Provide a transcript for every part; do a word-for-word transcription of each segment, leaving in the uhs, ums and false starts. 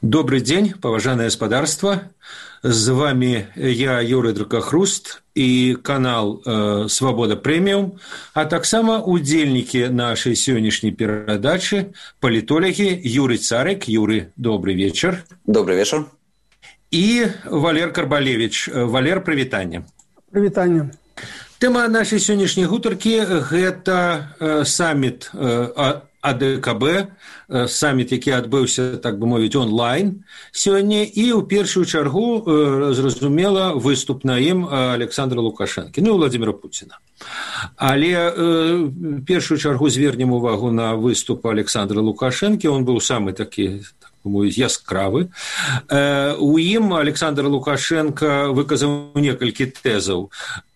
Добрый день, паважанае гаспадарства. З вами я, Юрий Дракахруст, и канал э, «Свобода Премиум», а таксама удзельнікі нашай сённяшняй перадачы палітолагі Юрий Царик. Юрий, добрый вечер. Добрый вечер. И Валер Карбалевич. Валер, прывітанне. Прывітанне. Тэма нашай сённяшняй гутаркі – гэта э, саммит э, А Д К Б, саммит, які адбыўся, так бы мовіць, онлайн сёння, і ў першую чаргу, зразумела, выступ на ім Александра Лукашэнкі, ну і Владимира Путина. Але в першую чаргу звернем увагу на выступ Александра Лукашэнкі, он быў самы такі, так бы мовіць, яскравы. У ім Александр Лукашенко выказаў некалькі тэзаў,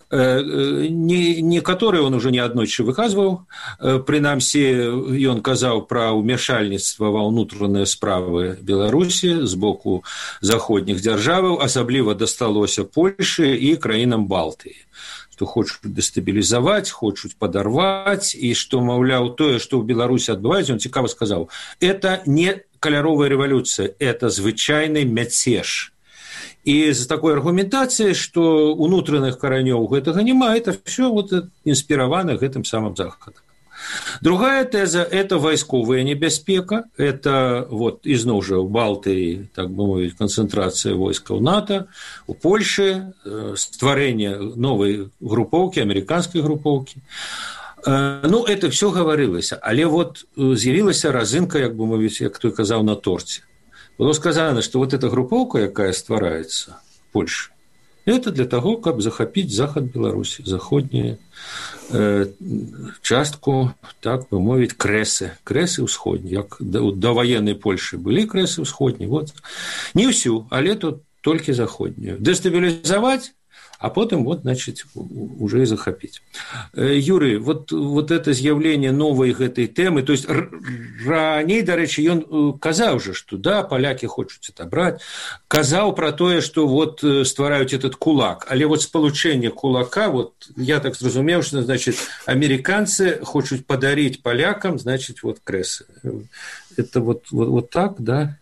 некаторыя он уже неаднойчы выказваў, прынамсі ён казаў пра ўмяшальніцтва ва ўнутраныя справы Беларусі з боку заходніх дзяржаваў, асабліва дасталося Польшы і краінам Балтыі, што хочуць дэстабілізаваць, хочуць падарваць, і што, маўляў, тое, што ў Беларусі адбываецца, он цікава сказаў, это не каляровая рэвалюцыя, это звычайны мяцеж. И з такой аргументацией, что унутраных каранёў гэтага няма, это все вот инспировано гэтым самым Заходом. Другая теза – это вайсковая небяспека, это вот изноў жа ў Балтыі, так бы мовіць, концентрация войскаў НАТО, у Польши стварэнне новой группоўкі, американской группоўкі. Ну, это все говорилось, але вот з'явілася разынка, як бы мовіць, як той казаў, на торце. Было сказано, что вот эта групповка, якая стварается в Польше, это для того, каб захапіць захад Беларусі, заходнюю э, частку, так бы мовіць, крэсы, крэсы ўсходнія. Як да ваеннай Польши былі крэсы ўсходнія, вот. Не ўсю, але тут толькі заходнюю. Дэстабілізаваць, а потом, вот, значит, уже и захопить. Юрий, вот, вот это з'явление новой этой темы, то есть раней, до речи, он казал же, что да, поляки хочут это брать, казал про то, что вот стварают этот кулак, але вот с получения кулака, вот я так зразумел, что, значит, американцы хочут подарить полякам, значит, вот крэсы. Это вот, вот, вот так, да?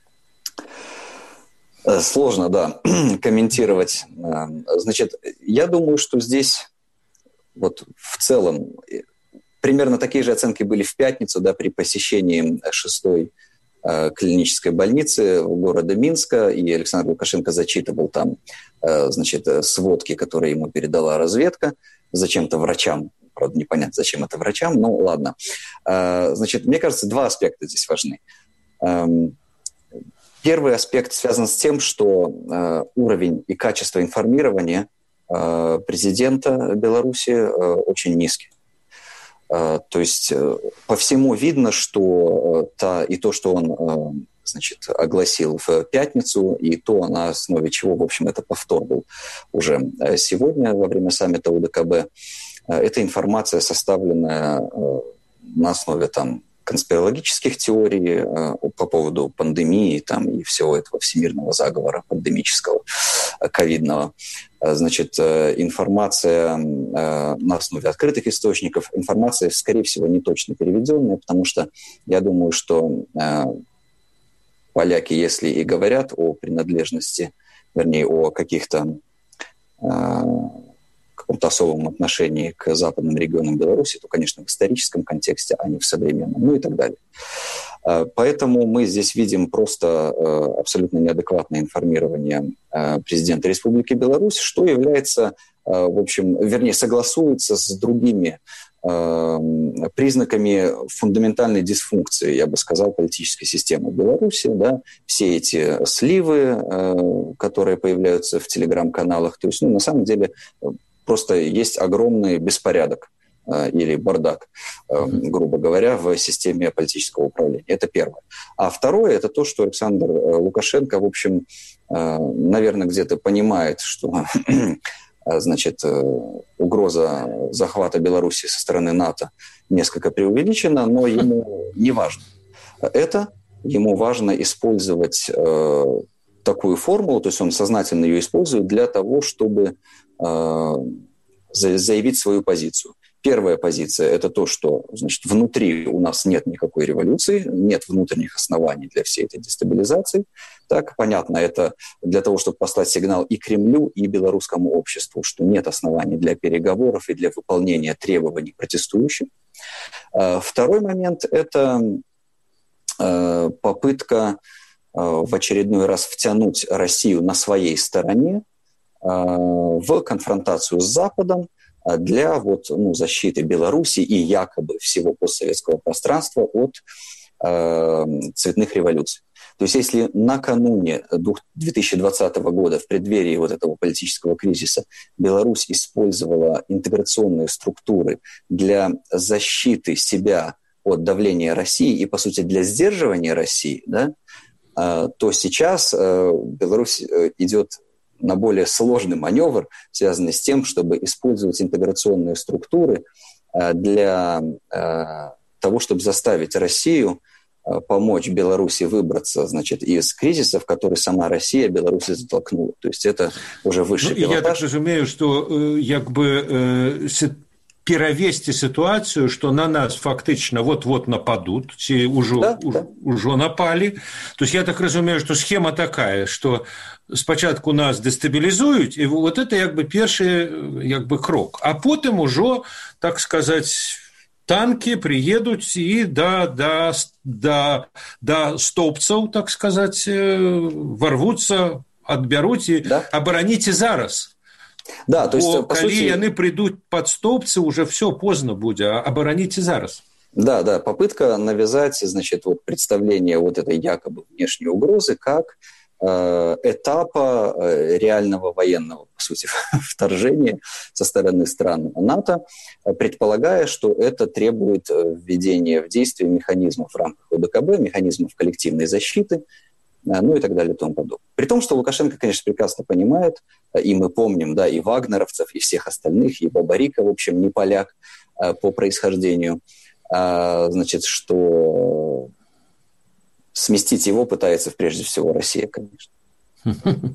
Сложно, да, комментировать. Значит, я думаю, что здесь вот в целом примерно такие же оценки были в пятницу, да, при посещении шестой э, клинической больницы города Минска, и Александр Лукашенко зачитывал там, э, значит, сводки, которые ему передала разведка, зачем-то врачам, правда, непонятно, зачем это врачам, но ладно. Э, значит, мне кажется, два аспекта здесь важны. Эм, Первый аспект связан с тем, что э, уровень и качество информирования э, президента Беларуси э, очень низкий. Э, то есть э, по всему видно, что э, та, и то, что он э, значит, огласил в пятницу, и то, на основе чего, в общем, это повтор был уже сегодня во время саммита У Д К Б, э, это информация, составленная э, на основе там, конспирологических теорий э, по поводу пандемии там, и всего этого всемирного заговора пандемического, э, ковидного. Э, значит, э, информация э, на основе открытых источников, информация, скорее всего, не точно переведенная, потому что я думаю, что э, поляки, если и говорят о принадлежности, вернее, о каких-то э, каком-то особом отношении к западным регионам Беларуси, то, конечно, в историческом контексте, а не в современном, ну и так далее. Поэтому мы здесь видим просто абсолютно неадекватное информирование президента Республики Беларусь, что является, в общем, вернее, согласуется с другими признаками фундаментальной дисфункции, я бы сказал, политической системы Беларуси. Да? Все эти сливы, которые появляются в телеграм-каналах, то есть, ну, на самом деле, просто есть огромный беспорядок э, или бардак, э, mm-hmm. грубо говоря, в системе политического управления. Это первое. А второе – это то, что Александр Лукашенко, в общем, э, наверное, где-то понимает, что значит, э, угроза захвата Беларуси со стороны НАТО несколько преувеличена, но ему не важно. Это ему важно использовать э, такую формулу, то есть он сознательно ее использует для того, чтобы заявить свою позицию. Первая позиция – это то, что, значит, внутри у нас нет никакой революции, нет внутренних оснований для всей этой дестабилизации. Так, понятно, это для того, чтобы послать сигнал и Кремлю, и белорусскому обществу, что нет оснований для переговоров и для выполнения требований протестующих. Второй момент – это попытка в очередной раз втянуть Россию на своей стороне в конфронтацию с Западом для вот, ну, защиты Беларуси и якобы всего постсоветского пространства от э, цветных революций. То есть если накануне две тысячи двадцатого года, в преддверии вот этого политического кризиса, Беларусь использовала интеграционные структуры для защиты себя от давления России и, по сути, для сдерживания России, да, э, то сейчас э, Беларусь идет на более сложный маневр, связанный с тем, чтобы использовать интеграционные структуры для того, чтобы заставить Россию помочь Беларуси выбраться, значит, из кризиса, в который сама Россия Беларусь затолкнула. То есть это уже высший ну, пилотаж. Я так разумею, что як бы перавесці ситуацию, что на нас фактично вот-вот нападут, ці уже, да, уже, да. уже напали. То есть я так разумею, что схема такая, что спочатку нас дестабилизуют, и вот это як бы першы як бы крок. А потом уже, так сказать, танки приедут и до, до, до, до столбцев, так сказать, ворвутся, отберут и да. Обороните зараз. Да, то есть, Бо, по калі сути... яны придут под столбцы, уже все поздно будет, а обороните зараз. Да, да, попытка навязать, значит, вот представление вот этой якобы внешней угрозы как э, этапа э, реального военного, по сути, вторжения со стороны стран НАТО, предполагая, что это требует введения в действие механизмов в рамках ОДКБ, механизмов коллективной защиты, ну и так далее и тому подобное. При том, что Лукашенко, конечно, прекрасно понимает, и мы помним, да, и вагнеровцев, и всех остальных, и Бабарика, в общем, не поляк по происхождению, значит, что сместить его пытается прежде всего Россия, конечно.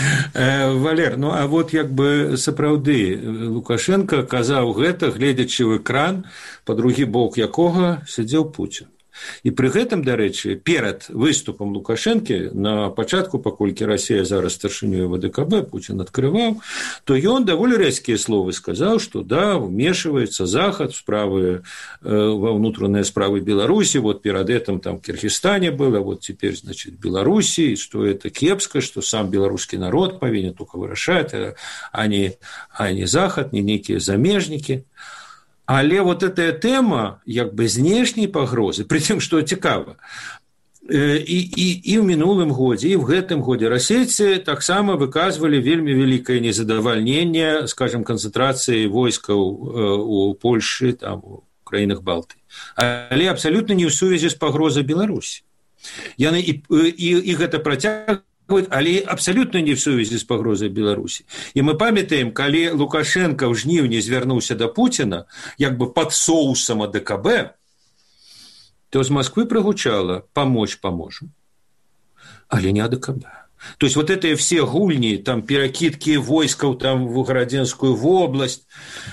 Валер, ну а вот як бы сапраўды Лукашенко казаў гэта, гледзячы ў экран, па другі бок якога сядзеў Путін. І пры гэтым, дарэчы, перад выступам Лукашэнкі на пачатку, паколькі Расія зараз старшынёй ВДКБ, Путін адкрываў, то ён даволі рэзкія словы сказаў, што да, вмешивается Захад в справы, во внутренние справы Беларуси, вот перед этим там в Киргизстане было, вот теперь, значит, Беларуси, что это кепско, что сам белорусский народ повинен только вырашать, а не, а не Захад, не некие замежники. Але вот эта тема як бы знешняй пагрозы, притым што цікава, і, і, і ў мінулым годзе, і ў гэтым годзе расейцы таксама выказвалі вельмі вялікае незадавальненне, скажем, канцэнтрацыі войскаў у Польшы, там, у краінах Балтыі. Але абсалютна не ў сувязі з пагрозай Беларусі. Яны і, і, і гэта працягваюць, але абсалютна не ў сувязі з пагрозай Беларусі. І мы памятаем, калі Лукашенко ў жніўні звярнуўся да Пуціна, як бы пад соусам АДКБ, то з Москвы прагучала «помочь поможем», але не АДКБ. То есть вот это все гульни, там, перакидки войскаў там, в Городенскую в область,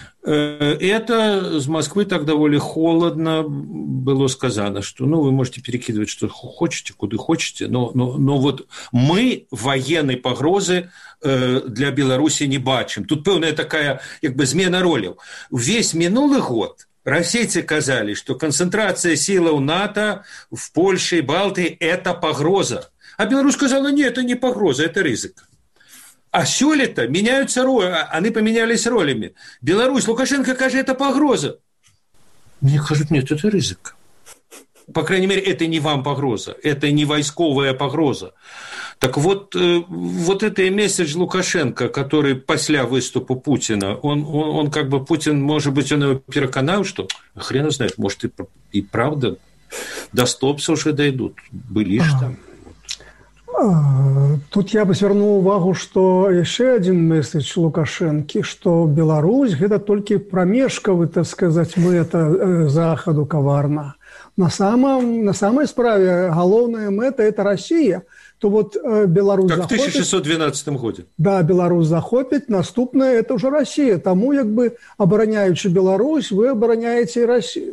это с Москвы так довольно холодно было сказано, что ну, вы можете перекидывать, что хотите, куда хотите, но, но, но вот мы военной погрозы для Беларуси не бачим. Тут пэўная такая как бы змена роляў. Весь минулый год расейцы казалі, что концентрация силаў НАТО в Польше и Балтии – это погроза. А Беларусь сказала, нет, это не погроза, это ризик. А сёлета меняются роли, они поменялись ролями. Беларусь, Лукашенко кажет, это погроза. Мне кажут, нет, это ризик. По крайней мере, это не вам погроза, это не войсковая погроза. Так вот, вот это месседж Лукашенко, который после выступа Путина, он, он, он как бы, Путин, может быть, он его переконал, что хрен знает, может, и, и правда до стопса уже дойдут. Были же там. Тут я бы звярнуў увагу, што яшчэ адзін месседж Лукашэнкі, што Беларусь гэта толькі прамежкавы, так сказаць, мэта захаду каварна. На самом, на самой справе галоўная мэта это Россия. То вот Беларусь как захопіць... в тысяча шестьсот двенадцатом году. Да, Беларусь захопіць, наступная это уже Россия. Таму як бы абараняючы Беларусь, вы абараняеце і Россию.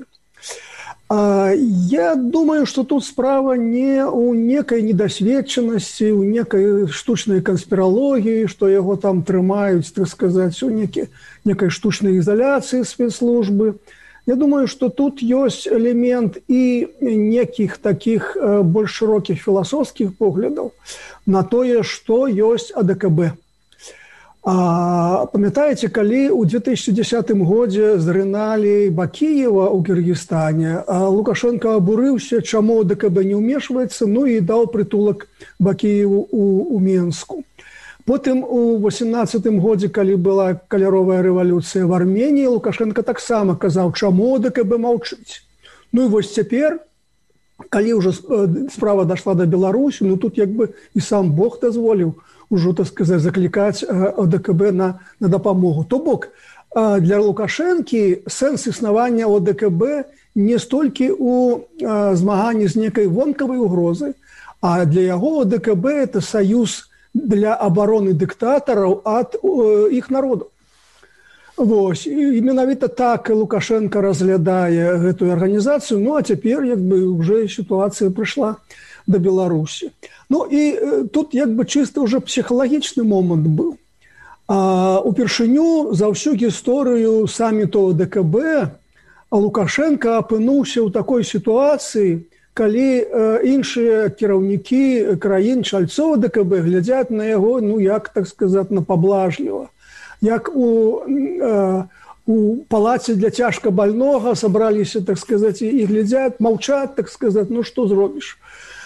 Я думаю, что тут справа не у некой недосведчанасці, у некой штучной конспирологии, что его там трымаюць, так сказать, у некой, некой штучной изоляции спецслужбы. Я думаю, что тут есть элемент и неких таких больш широких философских поглядов на тое, что есть АДКБ. А, памятаеце, калі ў две тысячи десятым годзе зрыналі Бакіева ў Кыргызстане, а Лукашенко абурыўся, чаму АДКБ не ўмешваецца, ну і даў прытулак Бакіеву ў, ў Менску. Потым у восемнадцатым годзе, калі была каляровая рэвалюцыя в Армении, Лукашенко таксама казаў, чаму АДКБ маўчыць. Ну і вось цяпер, калі ўжо справа дашла до Беларусі, ну тут як бы і сам Бог дазволіў ужо, так сказать, закликать ОДКБ на, на дапамогу. То бок, для Лукашэнкі сэнс існавання ОДКБ не столькі ў змаганні з некай вонкавай угрозы, а для яго ОДКБ это саюз для обороны дыктатараў ад іх народу. Вось. І менавіта так Лукашенко разглядае гэтую арганізацыю, ну а цяпер як бы уже сітуацыя прыйшла до Беларусі. Ну і тут як бы чыста ўжо псіхалагічны момант быў. А упершыню за ўсю гісторыю саміту ОДКБ Лукашенко апынуўся ў такой сітуацыі, калі іншыя кіраўнікі краін чальцоў ОДКБ глядзяць на яго, ну як, так сказаць, на паблажліва. Як у, у палаце для цяжка больнога сабраліся, так сказаць, і глядзяць, маўчаць, так сказаць, ну што зробіш.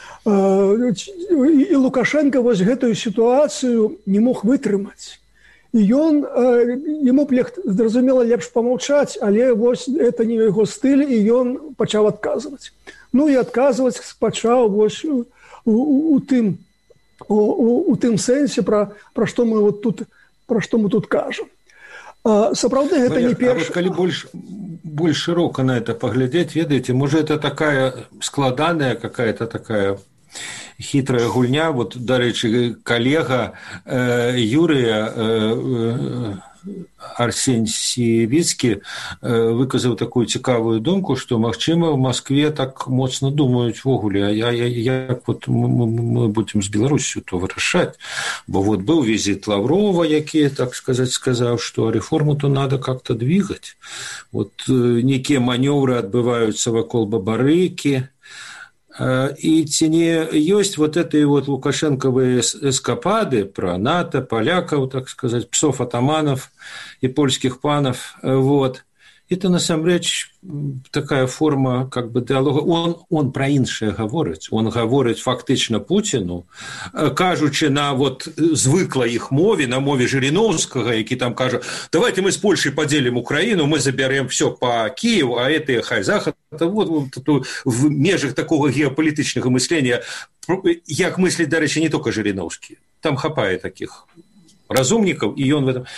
І Лукашенко вось гэтую сітуацыю не мог вытрымаць. І ён, яму зразумела лепш памаўчаць, але вось это не яго стыль, і ён пачаў адказваць. Ну і адказваць пачаў вось у, у, у, тым, у, у тым сэнсе, пра, пра што мы вот тут, пра што мы тут кажам. Сапраўды гэта не першы. А вот калі больш, больш шырока на это паглядзець, ведаеце, можа это такая складаная какая-то такая хитрая гульня. Вот, дарэчы, калега э, Юрыя э, Арсеньевіцкі э, выказаў такую цікавую думку, што, магчыма, в Москве так моцна думаюць ввогуле, а я, я, як вот мы, мы будзем з Беларусью то вырашаць. Бо вот быў візіт Лаврова, які, так сказаць, сказаў, што реформу-то надо как-то двигать. Вот э, некія манёвры адбываюцца вакол Бабарыкі, и ці не ёсць вот этой вот лукашенковые эскапады про НАТО, поляков, так сказать, псов-атаманов и польских панов, вот. Это, насамрэч, такая форма как бы диалога. Он, он про іншае гаворыць. Он гаворыць фактычна Путіну, кажучы на вот звыклай іх мове, на мове Жириновскага, які там кажа, давайте мы с Польшей поделим Украину, мы заберем все по Киеву, а это хай Захад. Вот, вот в межах такого геополитичного мышления, як мыслит, дарэчы, не только Жириновский. Там хапае таких разумников, и он в этом...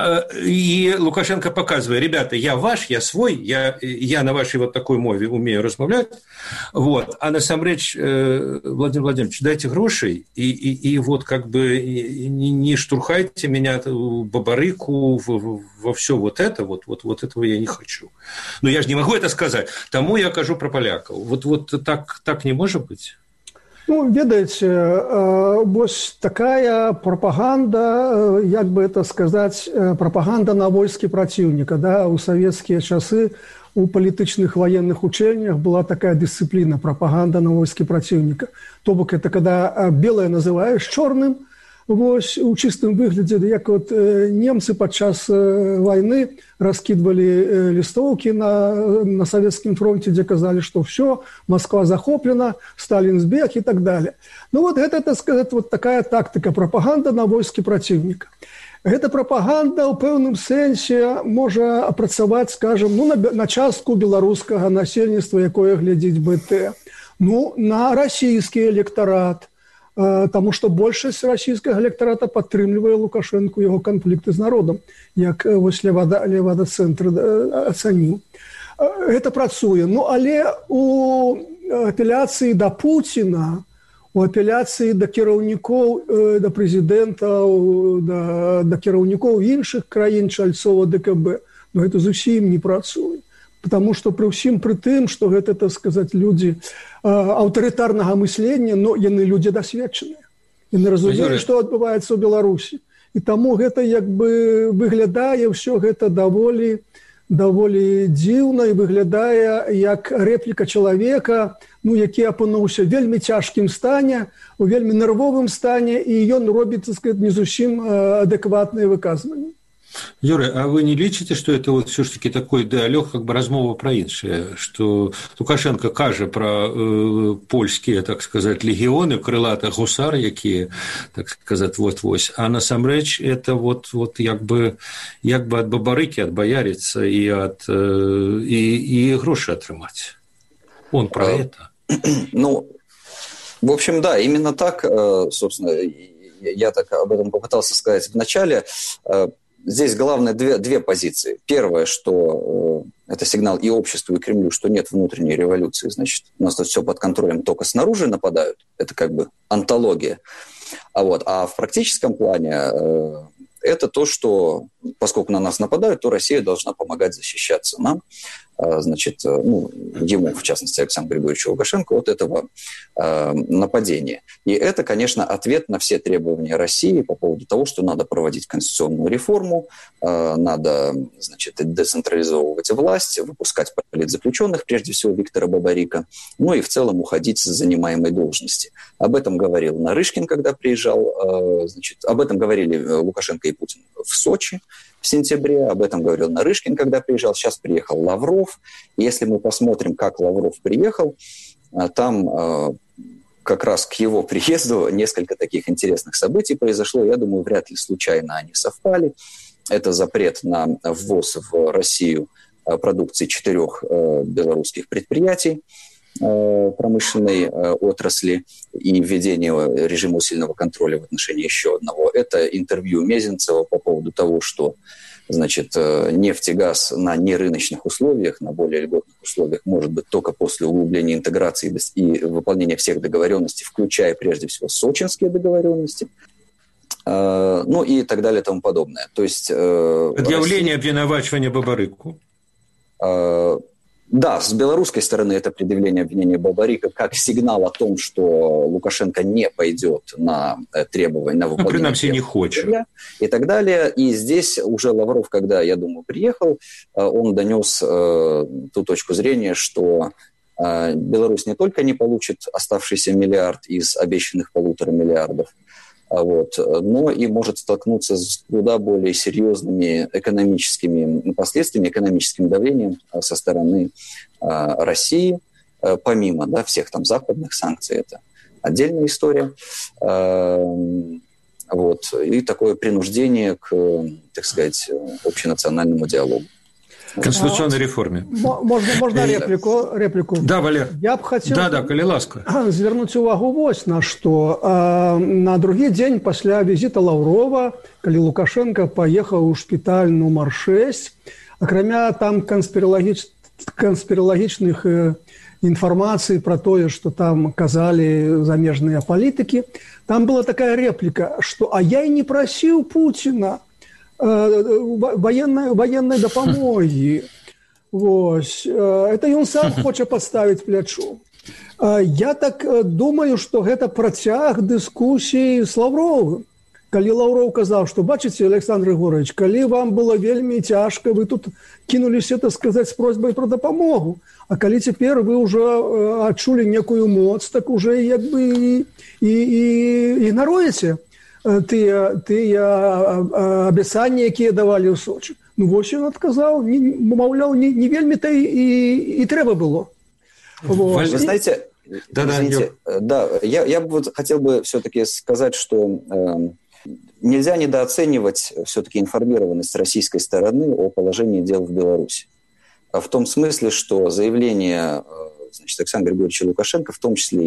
И Лукашенко показывает, ребята, я ваш, я свой, я, я на вашей вот такой мове умею размовлять, вот, а насамрэч, Владимир Владимирович, дайте грошей, и, и, и вот как бы не, не штурхайте меня в Бабарыку, в, во все вот это, вот, вот, вот этого я не хочу. Но я же не могу это сказать, тому я кажу про поляков. Вот, вот так, так не может быть? Ну, ведаеце, вось такая прапаганда, як бы это сказаць, прапаганда на войскі праціўніка, да, у савецкія часы у палітычных ваенных учэннях была такая дысцыпліна, прапаганда на войскі праціўніка. То бок это когда белае называеш чорным, вось у чыстым выглядзе, як вот немцы падчас вайны раскідвалі лістоўкі на, на савецкім фронте, дзе казалі, што ўсё, Москва захоплена, Сталін збег і так далее. Ну вот гэта, так сказать, вот такая тактыка, прапаганда на войскі праціўніка. Гэта прапаганда ў пэўным сэнсе можа апрацаваць, скажем, ну, на, на частку беларускага насельніцтва, якое глядзіць БТ, ну, на расійскі электарат, Таму што большасць расійскага электарата падтрымлівае Лукашэнку яго канфлікты з народам, як вось Левада, Левада-цэнтр ацаніў. Гэта працуе. Ну, але у апеляцыі да Пуціна, у апеляцыі да кіраўнікоў, да прэзідэнтаў, да, да кіраўнікоў іншых краін чальцова ДКБ, ну, гэта зусім не працуе. Потому што пры ўсім пры тым, што гэта, так сказаць, людзі аўтарытарнага мыслення, но яны людзі дасведчаныя. Яны разумеюць, што адбываецца ў Беларусі. І таму гэта як бы выглядае ўсё гэта даволі даволі дзіўна і выглядае як рэпліка чалавека, ну, які апынуўся вельмі цяжкім стане, у вельмі нервовым стане, і ён робіць, так сказать, не зусім адэкватныя выказванні. Юрий, а вы не лічыце, что это вот все-таки такой дыалог, как бы размова про іншае, что Лукашенко кажа про э, польские, так сказать, легионы, крылатых гусар, якія, так сказать, вот-вось, а насамрэч это вот, вот як бы, як бы от бабарыки отбояриться и, от, э, и, и гроши отрымать. Он про а, это. Ну, в общем, да, именно так, собственно, я так об этом попытался сказать в начале. Здесь главное две, две позиции. Первое, что э, это сигнал и обществу, и Кремлю, что нет внутренней революции. Значит, у нас тут все под контролем, только снаружи нападают. Это как бы антология. А, вот, а в практическом плане э, это то, что поскольку на нас нападают, то Россия должна помогать защищаться нам. Значит, ну, ему, в частности, Александру Григорьевичу Лукашенко, от этого э, нападения. И это, конечно, ответ на все требования России по поводу того, что надо проводить конституционную реформу, э, надо, значит, децентрализовывать власть, выпускать политзаключенных, прежде всего Виктора Бабарика, ну и в целом уходить с занимаемой должности. Об этом говорил Нарышкин, когда приезжал, э, значит, об этом говорили Лукашенко и Путин в Сочи в сентябре, об этом говорил Нарышкин, когда приезжал, сейчас приехал Лавров. Если мы посмотрим, как Лавров приехал, там как раз к его приезду несколько таких интересных событий произошло. Я думаю, вряд ли случайно они совпали. Это запрет на ввоз в Россию продукции четырех белорусских предприятий промышленной отрасли и введение режима усиленного контроля в отношении еще одного. Это интервью Мезенцева по поводу того, что, значит, нефть и газ на нерыночных условиях, на более льготных условиях может быть только после углубления интеграции и выполнения всех договоренностей, включая прежде всего сочинские договоренности. Ну и так далее и тому подобное. То есть... Предъявление обвинувачивания Бабарыку. Да, с белорусской стороны это предъявление обвинения Бабарика как сигнал о том, что Лукашенко не пойдет на требования, на выполнение... Ну, принципе, не хочет. И так далее. И здесь уже Лавров, когда, я думаю, приехал, он донес э, ту точку зрения, что э, Беларусь не только не получит оставшийся миллиард из обещанных полутора миллиардов, вот, но и может столкнуться с куда более серьезными экономическими последствиями, экономическим давлением со стороны э, России, э, помимо, да, всех там западных санкций, это отдельная история, э, вот, и такое принуждение к, так сказать, общенациональному диалогу. Конституционной реформе. Можно, можно реплику, реплику? Да, Валер. Я б хотел да, да, калі ласка. Звернуць увагу вось на што. На другі дзень пасля візіта Лаврова, калі Лукашенко паехаў у шпіталь нумар шэсць, акрамя там канспіралагіч... канспіралагічных інфармацый пра тое, што там казалі замежныя палітыкі, там была такая репліка, што «а я і не прасіў Пуціна военной, военной допомоги». Вось. Это ён сам хоча поставить плячу. Я так думаю, что гэта працяг дыскусіі с Лавровым. Калі Лавров казаў, што бачыце, Александр Григорьевич, калі вам было вельмі цяжка, вы тут кинуліся, так сказать, с просьбой про дапамогу, а калі цяпер вы уже адчулі некую моц, так уже як бы і, і, і ігнаруеце тыя, тыя абяцанні, якія давалі ў Сочи. Ну, вось ён адказаў, маўляў, не, не вельмі-то і, і, і трэба было. Вот. Вы знаете, да, извините, да, да, я, я бы вот хотел бы все-таки сказать, что э, нельзя недооценивать все-таки информированность российской стороны о положении дел в Беларуси. В том смысле, что заявление, значит, Александра Григорьевича Лукашенко, в том числе его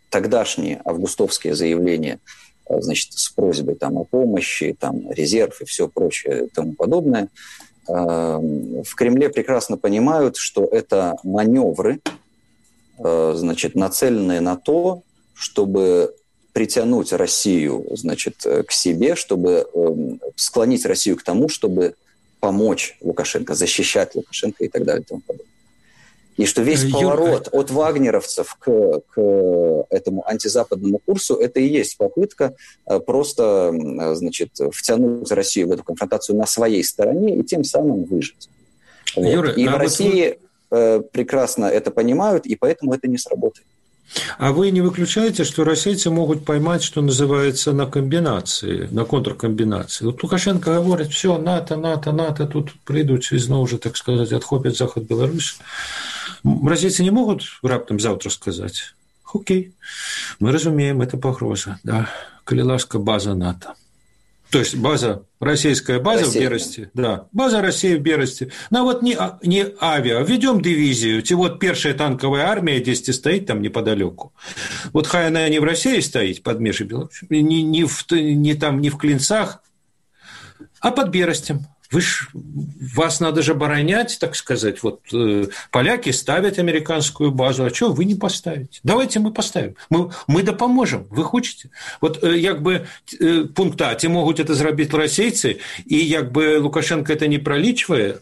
тогдашние августовские заявления, значит, с просьбой там, о помощи, там, резерв и все прочее и тому подобное, в Кремле прекрасно понимают, что это маневры, значит, нацеленные на то, чтобы притянуть Россию, значит, к себе, чтобы склонить Россию к тому, чтобы помочь Лукашенко, защищать Лукашенко и так далее и тому подобное. И что весь Юрка... поворот от вагнеровцев к, к этому антизападному курсу, это и есть попытка просто, значит, втянуть Россию в эту конфронтацию на своей стороне и тем самым выжить. Вот. Юра, и а в России вы... прекрасно это понимают, и поэтому это не сработает. А вы не выключаете, что российцы могут поймать, что называется, на комбинации, на контркомбинации? Вот Лукашенко говорит, все, НАТО, НАТО, НАТО, тут прийдуть и знову же, так сказать, отхопят Захад Беларусь. Российцы не могут раптом завтра сказать, окей, мы разумеем, это погроза, да, коли ласка, база НАТО. То есть база, российская база Россия, в Бересте, да, база России в Бересте. Ну вот не, не авиа, ведем дивизию, те вот первая танковая армия десять стоит там неподалеку. Вот хай она не в России стоит, под межей Беларуси, не, не, в, не там, не в Клинцах, а под Берестем. Вы ж, вас надо же оборонять, так сказать. Вот э, поляки ставят американскую базу, а что вы не поставите? Давайте мы поставим. Мы, мы допоможем. Вы хотите? Вот э, як бы э, пункт А, те могут это сделать российцы, и як бы Лукашенко это не проличивает?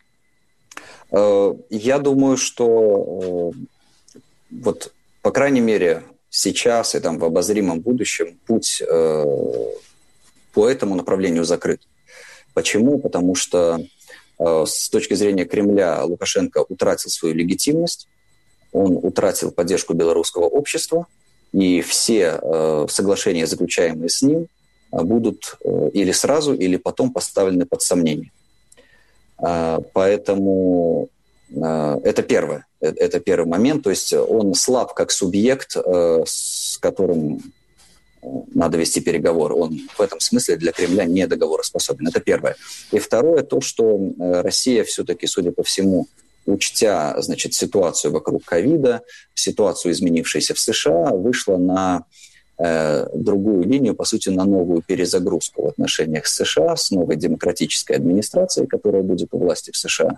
Я думаю, что вот, по крайней мере, сейчас и там в обозримом будущем путь э, по этому направлению закрыт. Почему? Потому что э, с точки зрения Кремля Лукашенко утратил свою легитимность, он утратил поддержку белорусского общества, и все э, соглашения, заключаемые с ним, э, будут э, или сразу, или потом поставлены под сомнение. Э, поэтому э, это первое, э, это первый момент. То есть он слаб как субъект, э, с которым надо вести переговоры. Он в этом смысле для Кремля не договороспособен. Это первое. И второе, то, что Россия все-таки, судя по всему, учтя, значит, ситуацию вокруг ковида, ситуацию, изменившуюся в США, вышла на э, другую линию, по сути, на новую перезагрузку в отношениях с США, с новой демократической администрацией, которая будет у власти в США.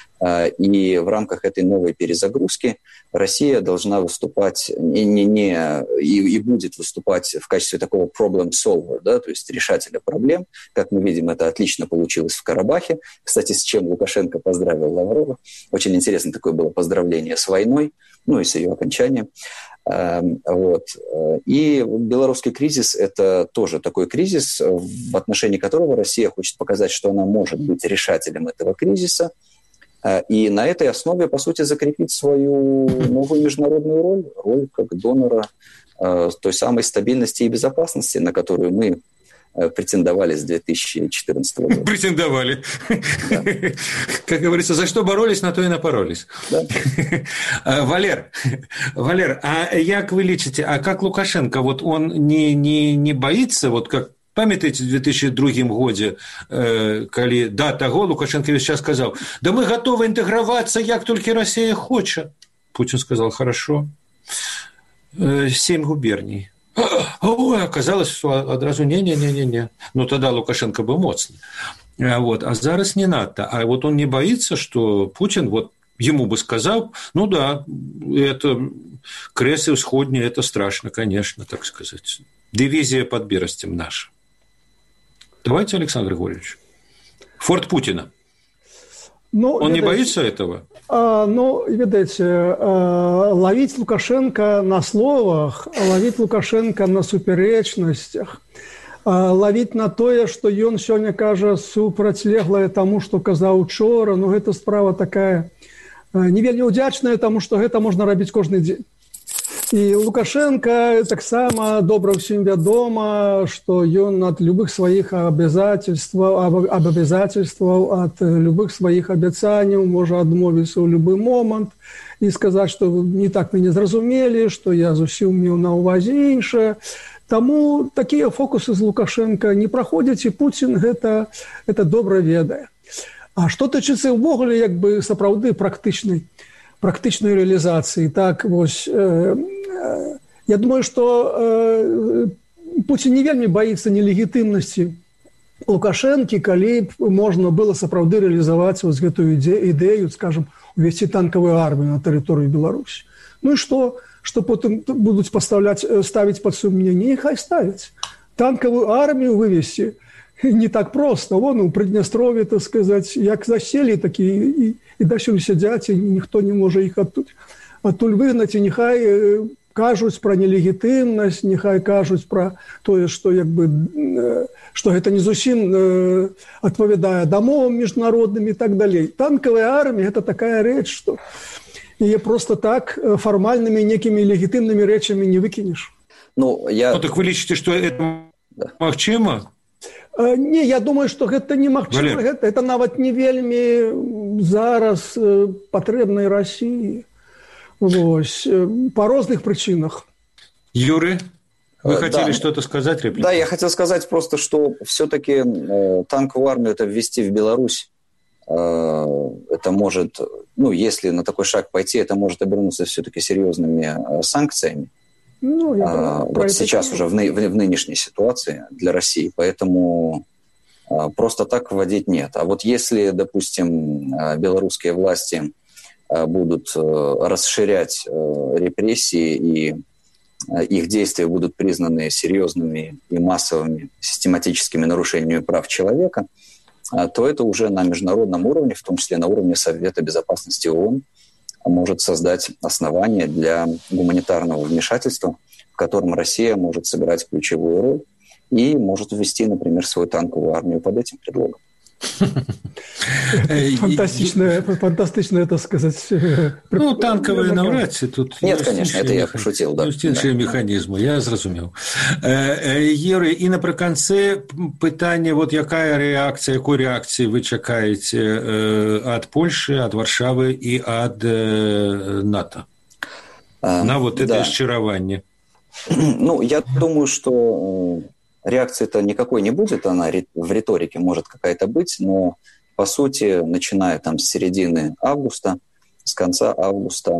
И в рамках этой новой перезагрузки Россия должна выступать не, не, не, и, и будет выступать в качестве такого problem solver, да, то есть решателя проблем. Как мы видим, это отлично получилось в Карабахе. Кстати, с чем Лукашенко поздравил Лаврова. Очень интересно такое было поздравление с войной, ну и с ее окончанием. Вот. И белорусский кризис – это тоже такой кризис, в отношении которого Россия хочет показать, что она может быть решателем этого кризиса, и на этой основе, по сути, закрепить свою новую международную роль, роль как донора э, той самой стабильности и безопасности, на которую мы э, претендовали с две тысячи четырнадцатого года. Претендовали. Да. Как говорится, за что боролись, на то и напоролись. Да. Валер, Валер, а як вы лечите, а как Лукашенко, вот он не, не, не боится, вот как памятаете, в две тысячи другім годзе, э, калі да таго Лукашенко весь час сказал, да мы готовы интегроваться, як только Россия хочет. Путин сказал, хорошо, э, семь губерний. Ой, оказалось, что одразу не-не-не-не-не. Ну, тогда Лукашенко был моцный. А, вот, а зараз не надо. А вот он не боится, что Путин, вот ему бы сказал, ну да, это Кресы Всходние, это страшно, конечно, так сказать. Дивизия под Берестем наша. Давайте, Александр Григорьевич. Форт Путина. Ну, он видать, не боится этого? А, ну, видите, а, ловить Лукашенко на словах, ловить Лукашенко на суперечностях, а, ловить на тое, что ён сегодня кажа супрацьлеглае тому, что казаў учора, ну, гэта справа такая не вельмі удзячная, тому что гэта можна рабіць кожны дзень. І Лукашенко таксама добра ўсім вядома, што ён ад любых сваіх абавязательстваў, абавязательстваў, ад любых сваіх абяцанняў можа адмовіцца ў любы момант і сказаць, што не так мяне зразумелі, што я зусім меў на ўвазе іншае. Таму такія фокусы з Лукашенко не праходзяць, і Пуцін гэта, гэта добра ведае. А што тычыцца ўвогуле як бы сапраўды практычнай практычнай рэалізацыі. Так, вось, э, Я думаю, что э, Путин не вельмі боится нелегітымнасці Лукашэнкі, калі б можна было сапраўды рэалізаваць вось гэтую ідэю, скажем, увесці танкавую армію на тэрыторыю Беларусі. Ну і што? Што потым будуць пастаўляць, ставіць пад сумненне? Няхай ставяць. Танкавую армію вывесці не так проста. Вон у Прыднястров'і, так сказаць, як заселі, такі і, і дасюль сядзяць, і ніхто не можа іх адтуль, адтуль выгнаць, і няхай кажуць пра нелегітымнасць, няхай кажуць пра тое, што як бы, што гэта не зусім адпавядае дамовам міжнародным і так далей. Танкавая армія – гэта такая рэч, што яе просто так фармальнымі некімі легітымнымі рэчамі не выкінеш. Ну, я... ну так вы лічыце, што это да. магчыма? Не, я думаю, што гэта немагчыма. Гэта, гэта нават не вельмі зараз патрэбнай Расіі. Вось, по разных причинах. Юрий, вы да. хотели что-то сказать? Реплика? Да, я хотел сказать просто, что все-таки э, танковую армию это ввести в Беларусь, э, это может, ну, если на такой шаг пойти, это может обернуться все-таки серьезными э, санкциями. Ну, я э, вот сейчас уже в, ны- в, в нынешней ситуации для России, поэтому э, просто так вводить нет. А вот если, допустим, э, белорусские власти будут расширять репрессии, и их действия будут признаны серьезными и массовыми систематическими нарушениями прав человека, то это уже на международном уровне, в том числе на уровне Совета Безопасности ООН, может создать основания для гуманитарного вмешательства, в котором Россия может сыграть ключевую роль и может ввести, например, свою танковую армию под этим предлогом. Фантастично, фантастично это сказать. Ну, танковые навряд ці тут. Нет, конечно, это я пошутил, да. Іншыя механізмы, я зразумеў. Юрий, і напрыканцы пытанне, вот якая рэакцыя, якой рэакцыі вы чакаеце ад Польшы, ад Варшавы і ад НАТО на вот это расчараванне? Ну, я думаю, что реакции-то никакой не будет, она в риторике может какая-то быть, но, по сути, начиная там с середины августа, с конца августа,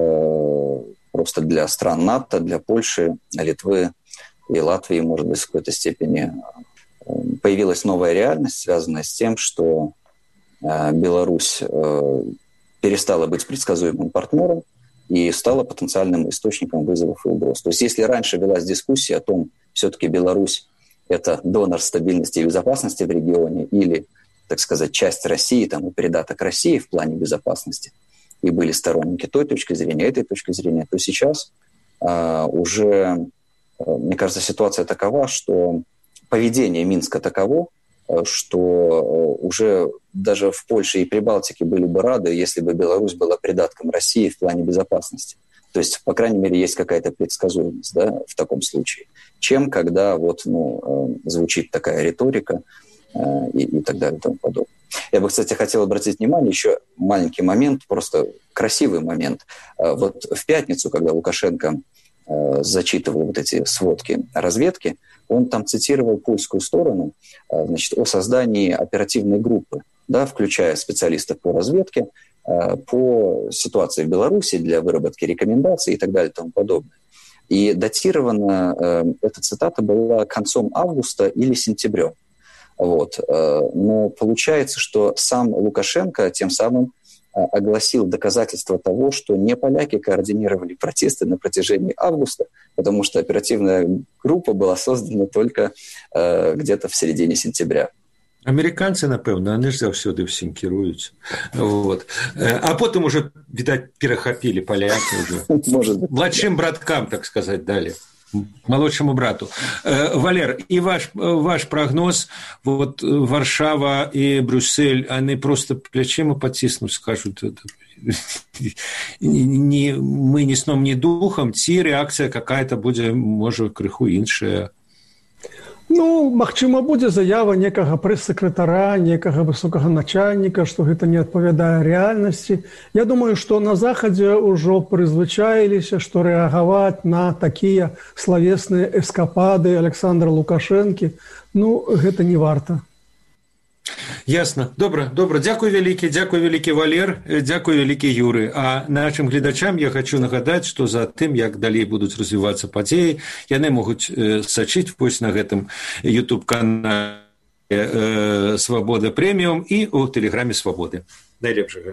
э, просто для стран НАТО, для Польши, Литвы и Латвии, может быть, в какой-то степени э, появилась новая реальность, связанная с тем, что э, Беларусь э, перестала быть предсказуемым партнером и стала потенциальным источником вызовов и угроз. То есть если раньше велась дискуссия о том, все-таки Беларусь – это донор стабильности и безопасности в регионе или, так сказать, часть России, там, и придаток России в плане безопасности, и были сторонники той точки зрения, этой точки зрения, то сейчас э, уже, э, мне кажется, ситуация такова, что поведение Минска таково, э, что э, уже даже в Польше и Прибалтике были бы рады, если бы Беларусь была придатком России в плане безопасности. То есть, по крайней мере, есть какая-то предсказуемость, да, в таком случае, чем когда вот, ну, э, звучит такая риторика э, и, и так далее и тому подобное. Я бы, кстати, хотел обратить внимание, еще маленький момент, просто красивый момент. Э, вот в пятницу, когда Лукашенко э, зачитывал вот эти сводки разведки, он там цитировал польскую сторону, э, значит, о создании оперативной группы, да, включая специалистов по разведке, по ситуации в Беларуси для выработки рекомендаций и так далее и тому подобное. И датирована э, эта цитата была концом августа или сентябрем. Вот. Но получается, что сам Лукашенко тем самым огласил доказательства того, что не поляки координировали протесты на протяжении августа, потому что оперативная группа была создана только э, где-то в середине сентября. Американцы, напэўна, они ж заўсёды ўсім кіруюць. Вот. А потым уже, відаць, перахапілі палякі ўжо. Младшым браткам, так сказать, далі. Молодшему брату. Валер, и ваш, ваш прогноз, вот Варшава и Брюссель, они просто плечима потиснут, скажут, это, не, мы ни сном, ни духом, ці реакция какая-то будет, может, крыху іншая. Ну, магчыма, будзе заява некага прэс-сакратара, некага высокага начальніка, што гэта не адпавядае рэальнасці. Я думаю, што на Захадзе ўжо прызвычаіліся, што рэагаваць на такія славесныя эскапады Александра Лукашэнкі, ну, гэта не варта. Ясно. Добра, добра. Дзякуй вялікі, дзякуй вялікі, Валер, дзякуй вялікі, Юры. А нашим гледачам я хочу нагадаць, што за тым, як далей будуць развівацца падзеі, яны могуць э, сачыць вось на гэтым YouTube-канале э, «Свабода Прэміум» і ў тэлеграме «Свабоды». Найлепшага.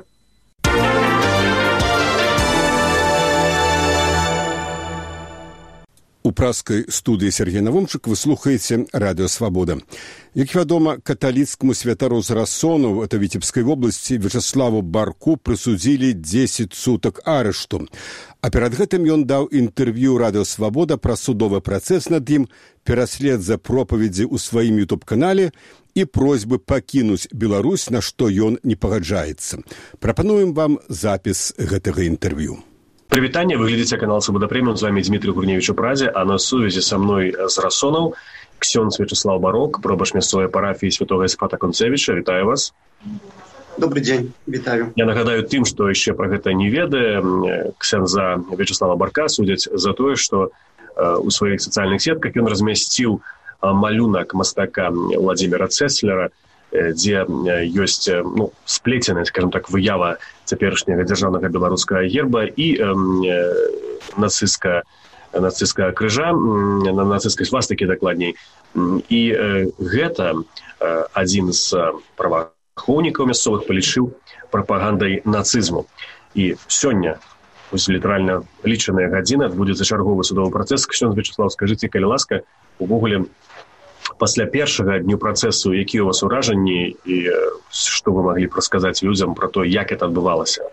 У праскай студыі Сергей Навумчык вы слухаеце радыё «Свабода». Як вядома, каталіцкаму святару з Рассону, это Віцебскай вобласці, Вячаславу Барку прысудзілі дзесяць сутак арышту. А перад гэтым ён даў інтэрв'ю радыё «Свабода» пра судовы працэс над ім, пераслед за пропаведзі ў сваім ютуб-канале і просьбы пакінуць Беларусь, на што ён не пагаджаецца. Прапануем вам запіс гэтага інтэрв'ю. Привитание, вы глядите канал «Свобода Премиум», с вами Дмитрий Гурневич у Празе, а на сувязі со мной з Рассонаў ксёндз Вячеслав Барок, пробаш мясцовай парафіі святого Ісафата Концевича. Вітаю вас. Добрый день, вітаю. Я нагадаю тым, што яшчэ пра гэта не ведае, ксяндза Вячеслава Барка судзяць за тое, што у сваіх сацыяльных сетках ён размясціў малюнак мастака Владимира Цеслера, дзе ёсць, ну, сплеценая, скажем так, выява цяперашняга дзяржаўнага беларускага герба і э, нацыстка, нацыстскага крыжа, нацыстскай свастыкі дакладней. І э, гэта э, адзін з праваахоўнікаў мясцовых палічыў прапагандай нацызму. І сёння, вось літаральна лічаная гадзіна, адбудзецца чарговы судовы працэс. Ксёндз Вячеслав, скажыце, калі ласка, увогуле, пасля першага дню працэсу, якія у вас уражанні і што вы маглі б расказаць людзям пра то, як это адбывалася?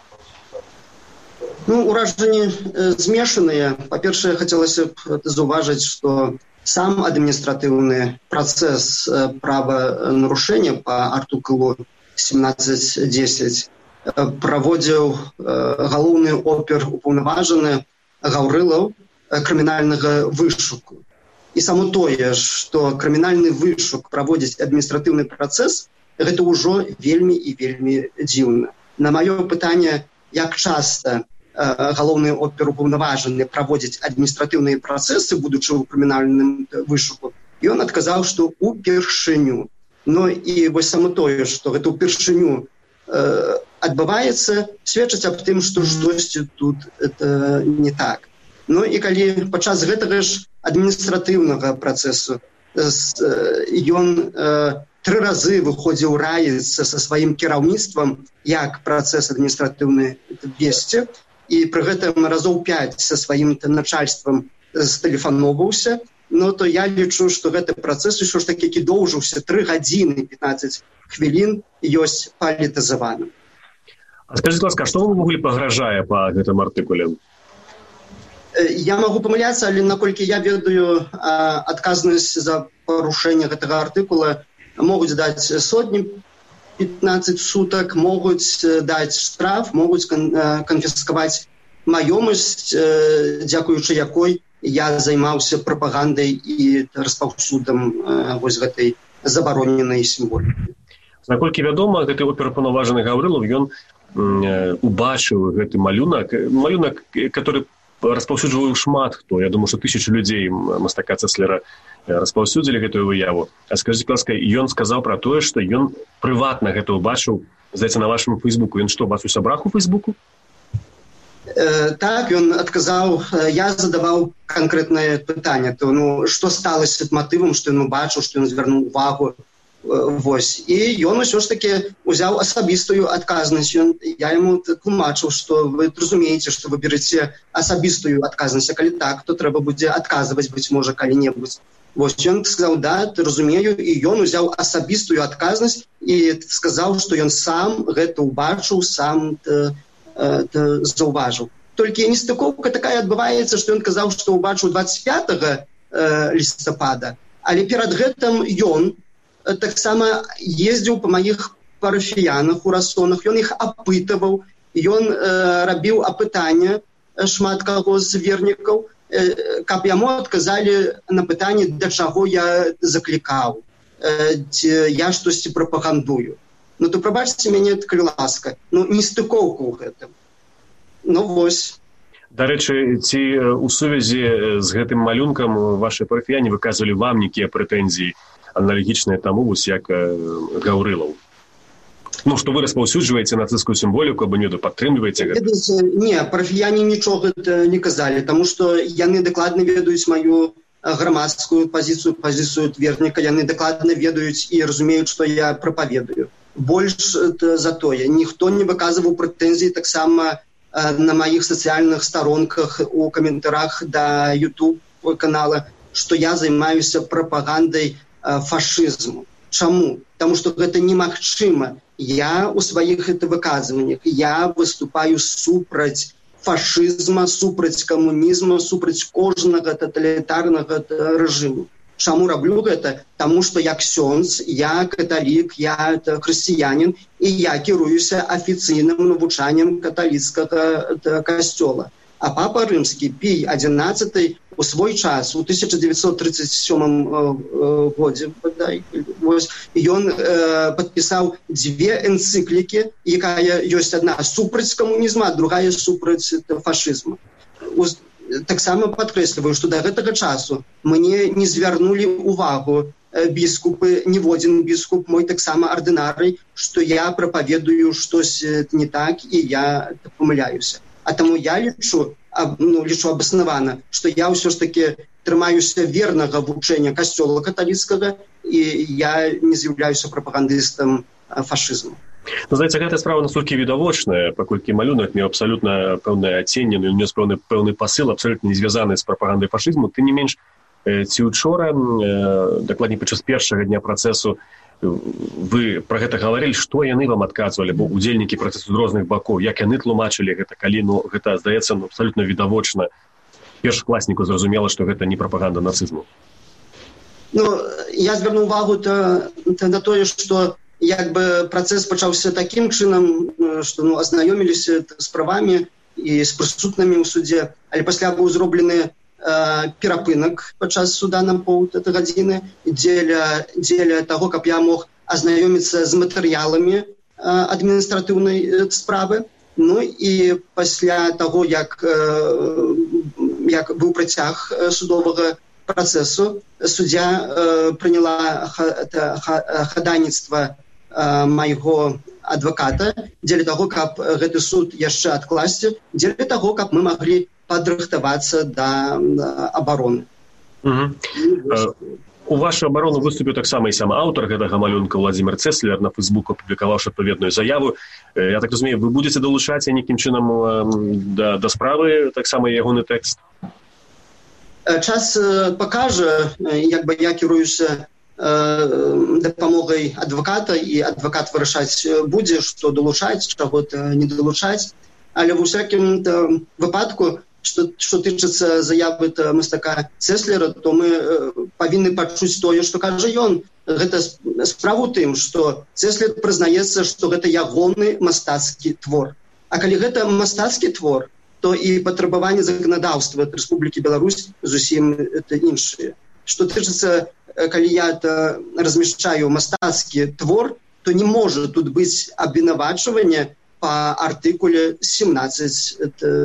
Ну, уражанні э, змешаныя. Па-першае, хацелася б заўважыць, што сам адміністратыўны працэс э, праванарушэння па артыкулу семнадцать десять э, праводзіў э, галоўны опер упаўнаважаны Гаўрылаў э, крымінальнага вышуку. І само тое, што крымінальны вышук праводзіць адміністратыўны працэс, гэта ўжо вельмі і вельмі дзіўна. На маё пытанне, як часта э, галоўны опер упаўнаважаны праводзіць адміністратыўныя працэсы, будучы ў крымінальным вышуку, ён адказаў, што ўпершыню. Ну і вось само тое, што гэта ўпершыню э, адбываецца, сведчыць аб тым, што штосьці тут это не так. Ну і калі падчас гэтага ж адміністратыўнага працэсу ён э, тры разы выходзіў раіцца са сваім кіраўніцтвам, як працэс адміністратыўны весці, і пры гэтым разоў пяць са сваім начальствам стэлефановаўся, ну то я лічу, што гэты працэс усё ж такі, які доўжыўся тры гадзіны пятнаццаць хвілін, ёсць палітызаваным. А скажыце, ласка, што вам увогуле пагражае па гэтым артыкуле? Я могу памыляцца, але наколькі я ведаю, адказнасць за парушэнне гэтага артыкула могуць даць сотні пятнаццаць сутак, могуць даць штраф, могуць канфіскаваць маёмасць, дзякуючы якой я займаўся прапагандай і распаўсюдам вось гэтай забароненай сімволікі. Наколькі вядома, гэты опер упаўнаважаны Гаўрылаў, ён убачыў гэты малюнак, малюнак, который распаўсюджваў шмат хто. Я думаю, што тысячы людзей мастака Цеслера распаўсюдзілі гэтую выяву. А скажыце, ласка, ён сказаў пра тое, што ён прыватна гэта ўбачыў, здаецца, на вашым фейсбуку. Ён што, вас у сябрах у фейсбуку? Э, так, ён адказаў, я задаваў канкрэтнае пытанне, то, ну, што сталася матывам, што ён убачыў, што ён звярнуў увагу. Вось. І ён усё ж таки узяў асабістую адказнасць. Ён, я яму тлумачыў, што вы разумееце, што вы береце асабістую адказнасць, а калі так, то трэба будзе адказваць, быць можа, калі-небудзь. Вось. Ён сказаў, да, ты разумею, і ён узяў асабістую адказнасць і сказаў, што ён сам гэта ўбачыў, сам т, т, заўважыў. Толькі нестыкоўка такая адбываецца, што ён казаў, што ўбачыў дваццаць пятага лістапада, але перад гэтым ён таксама ездзіў па маіх парафіянах у Рассонах, ён іх апытаваў, ён э, рабіў апытанне шмат каго з вернікаў, э, каб яму адказалі на пытанне, для чаго я заклікаў, э, ці я штосьці прапагандую. Ну то прабачце мяне, калі ласка, ну нестыкоўка ў гэтым. Ну вось. Дарэчы, ці у сувязі з гэтым малюнкам вашыя парафіяне выказвалі вам нейкія прэтэнзіі аналогічныя таму, вось як Гаўрылаў. Ну, што вы распаўсюджваеце нацысцкую сімволіку, або не падтрымліваеце гэта? Не, парафіяне нічога не казалі, таму што яны дакладна ведаюць маю грамадскую пазіцыю, пазіцыю твердніка, яны дакладна ведаюць і разумеюць, што я прапаведаю. Больш за тое, ніхто не выказваў прэтэнзій таксама на маіх сацыяльных старонках у каментарах да YouTube-канала, што я займаюся прапагандай фашызму. Чаму? Таму што гэта немагчыма. Я у сваіх выказваннях, я выступаю супраць фашызма, супраць камунізму, супраць кожнага таталітарнага рэжыму. Чаму раблю гэта? Таму што я ксёндз, я каталік, я хрысціянін, і я кіруюся афіцыйным навучаннем каталіцкага касцёла. А папа рымскі Пій адзінаццаты у свой час, у тысяча дзевяцьсот тридцать сёмым годзе, ён э, падпісаў дзве энцыклікі, якая ёсць адна супраць камунізма, а другая супраць фашызму. Таксама падкрэсліваю, што да гэтага часу мне не звярнулі ўвагу біскупы, ніводзін біскуп, мой таксама ардынарый, што я прапаведую штось не так і я памыляюся. А таму я лічу, ну, лічу абаснавана, што я ўсё ж такі трымаюся вернага вучэння касцёла каталіцкага і я не з'яўляюся прапагандыстам фашызму. Ну, знаете, гэта справа настолькі відавочная, паколькі малюнак меў абсалютна пэўнае адценне, ён нес пэўны, пэўны пасыл, абсалютна не звязаны з прапагандай фашызму. Тым не менш, ці учора, дакладней падчас першага дня працэсу, вы пра гэта гаварылі, што яны вам адказвалі, бо удзельнікі працэсу з розных бакоў, як яны тлумачылі гэта, калі, ну, гэта, здаецца, ну, абсалютна відавочна. Першакласніку зразумела, што гэта не прапаганда нацызму. Ну, я звярнуў увагу на тое, што як бы працэс пачаўся такім чынам, што, ну, азнаёміліся з правамі і з прысутнымі ў судзе, але пасля быў зроблены перапынак падчас суда на паўтары гадзіны дзеля, дзеля таго, каб я мог азнаёміцца з матэрыяламі адміністратыўнай справы. Ну і пасля таго, як, як быў працяг судовага працэсу, суддзя прыняла хадайніцтва майго адваката дзеля таго, каб гэты суд яшчэ адкласці, дзеля таго, каб мы маглі падрыхтавацца да абароны. Угу. У вашу абарону выступіў таксама і сам аўтар гэтага малюнка Владзімір Цэслер, на Фейсбуку апублікаваўшы адпаведную заяву. Я так разумею, вы будзеце далучаць нейкім чынам да, да справы таксама ягоны тэкст? Час пакажа, як бы я кіруюся дапамогай адваката, і адвакат вырашаць будзе, што далучаць, чаго-то не далучаць. Але ва ўсякім выпадку, што, што тычыцца заявы мастака Цэслера, то мы павінны пачуць тое, што кажа ён. Гэта справа ў тым, што Цэслер прызнаецца, што гэта ягоны мастацкі твор. А калі гэта мастацкі твор, то і патрабаванні заканадаўства Рэспублікі Беларусь зусім іншыя. Што тычыцца, калі я размяшчаю мастацкі твор, то не можа тут быць абвінавачванне по артыкуле семнадцать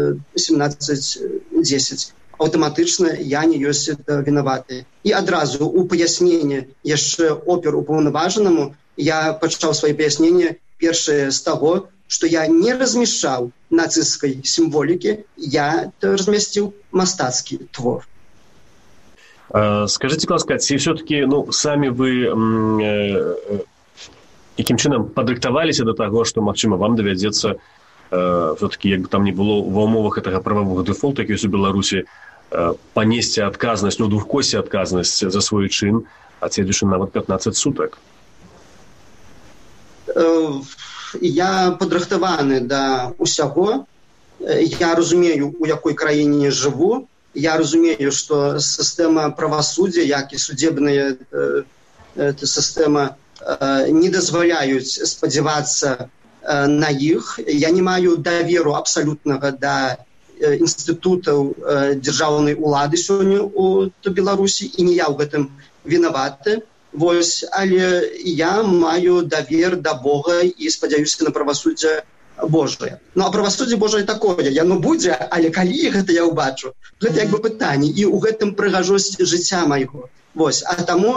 десять. Аўтаматычна я не ёсць вінаваты. І адразу у паясненне яшчэ опер упаўнаважанаму я пачаў свае паясненне першае з таго, што я не размяшчаў нацысцкай сімволікі, я размясціў мастацкі твор. Скажите, ласка, ці все-таки, ну, самі вы э, якім чынам падрыхтаваліся да таго, што, магчыма, вам давядзецца э, все-таки, як бы там не было ва ўмовах гэтага прававога дэфолта, які ёсць у Беларусі, э, панесці адказнасць, ну, двухкосці адказнасць за свой чын, адседзячы нават пятнаццаць сутак? Э, я падрыхтаваны да ўсяго. Я разумею, у якой краіне жыву. Я разумею, што сістэма правасуддзя, як і судебная э, э, сістэма не дазваляюць спадзявацца на іх. Я не маю даверу абсалютнага да інстытутаў дзяржаўнай улады сёння у Беларусі, і не я ў гэтым вінаваты. Вось, але я маю давер да Бога і спадзяюся на правасуддзе Божае. Ну, а правасуддзе Божае такое, яно будзе, але калі гэта я ўбачу? Гэта як бы пытанне, і ў гэтым прыгажосць жыцця майго. Вось, а таму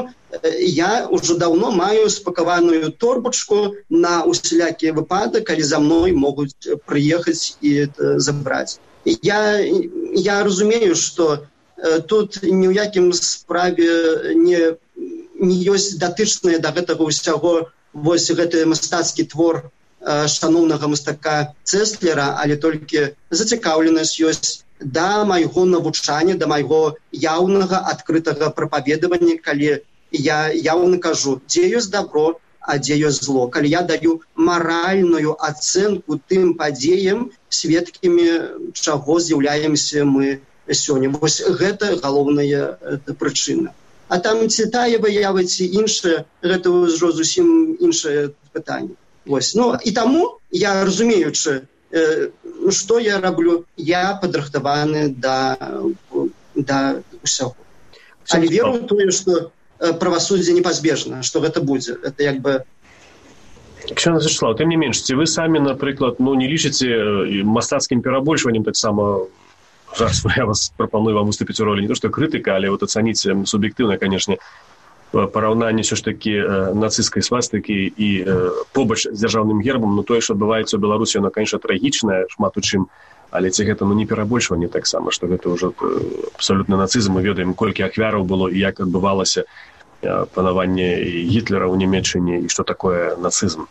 я уже давно маю спакаваную торбочку на усялякія выпадак, калі за мной могуць прыехаць і забраць. Я, я разумею, што тут ні ў якім справе не, не ёсць датычныя да гэтага ўсяго вось гэты мастацкі твор шаноўнага мастака Цэслера, але толькі зацікаўленасць ёсць да майго навучання, да майго яўнага адкрытага прапаведавання, калі я яўна кажу, дзе ёсць добро, а дзе ёсць зло. Калі я даю маральную ацэнку тым падзеям, сведкамі чаго з'яўляемся мы сёння. Вось гэта галоўная прычына. А там ці тая выява, ці іншая, гэта ўжо зусім іншае пытанне. Вось. Ну, і таму я, разумеючы, што я раблю, я падрыхтаваны да, да ўсяго. Але веру ў тое, што правасуддзе непазбежна, што гэта будзе. Это як бы... Ксёндз Вячеслав, тым не менш, ці вы самі, напрыклад, ну, не лічыце мастацкім перабольшваннем таксама, зараз я вас прапаную вам выступіць у ролі не то што крытыка, але вот ацаніць суб'ектыўна, канешне, параўнанне ўсё ж такі нацысцкай свастыкі і побач з дзяржаўным гербам, ну тое, што адбываецца ў Беларусі, яно, канешне, трагічнае, шмат у чым, але ці гэта ну не перабольшванне таксама, што гэта ўжо абсалютны нацызм, мы ведаем, колькі ахвяраў было і як адбывалася панаванне Гітлера ў Нямецчыне і што такое нацызм.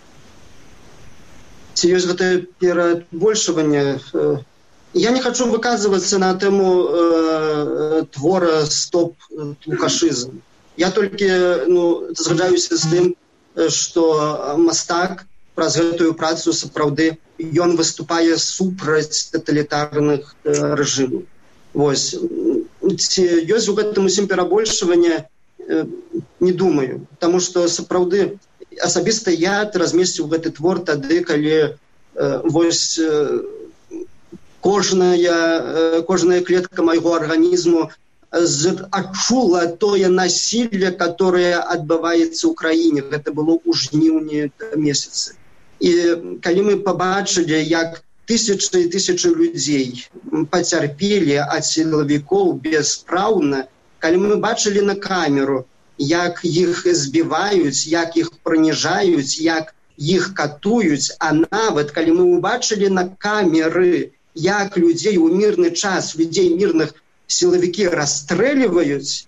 Ці ёсць гэта перабольшванне? Я не хочу выказвацца на тэму э, твора «Стоп лукашызм». Я толькі ну, згаджаюся з тым, што мастак праз гэтую працу сапраўды ён выступае супраць таталітарных э, рэжымаў. Вось. Ці ёсць у гэтым усім перабольшванне? Э, не думаю. Таму што сапраўды асабіста я размесціў гэты твор тады, калі э, вось э, кожная, э, кожная клетка майго арганізму адчула тое насілле, которое адбываецца ў краіне. Гэта было ў жніўні месяцы. І калі мы пабачылі, як тысячы і тысячы людзей пацярпелі ад сілавікоў беспраўна, калі мы бачылі на камеру, як іх збіваюць, як іх прыніжаюць, як іх катуюць, а нават калі мы убачылі на камеры, як людзей у мірны час, людзей мірных сілавікі расстрэльваюць,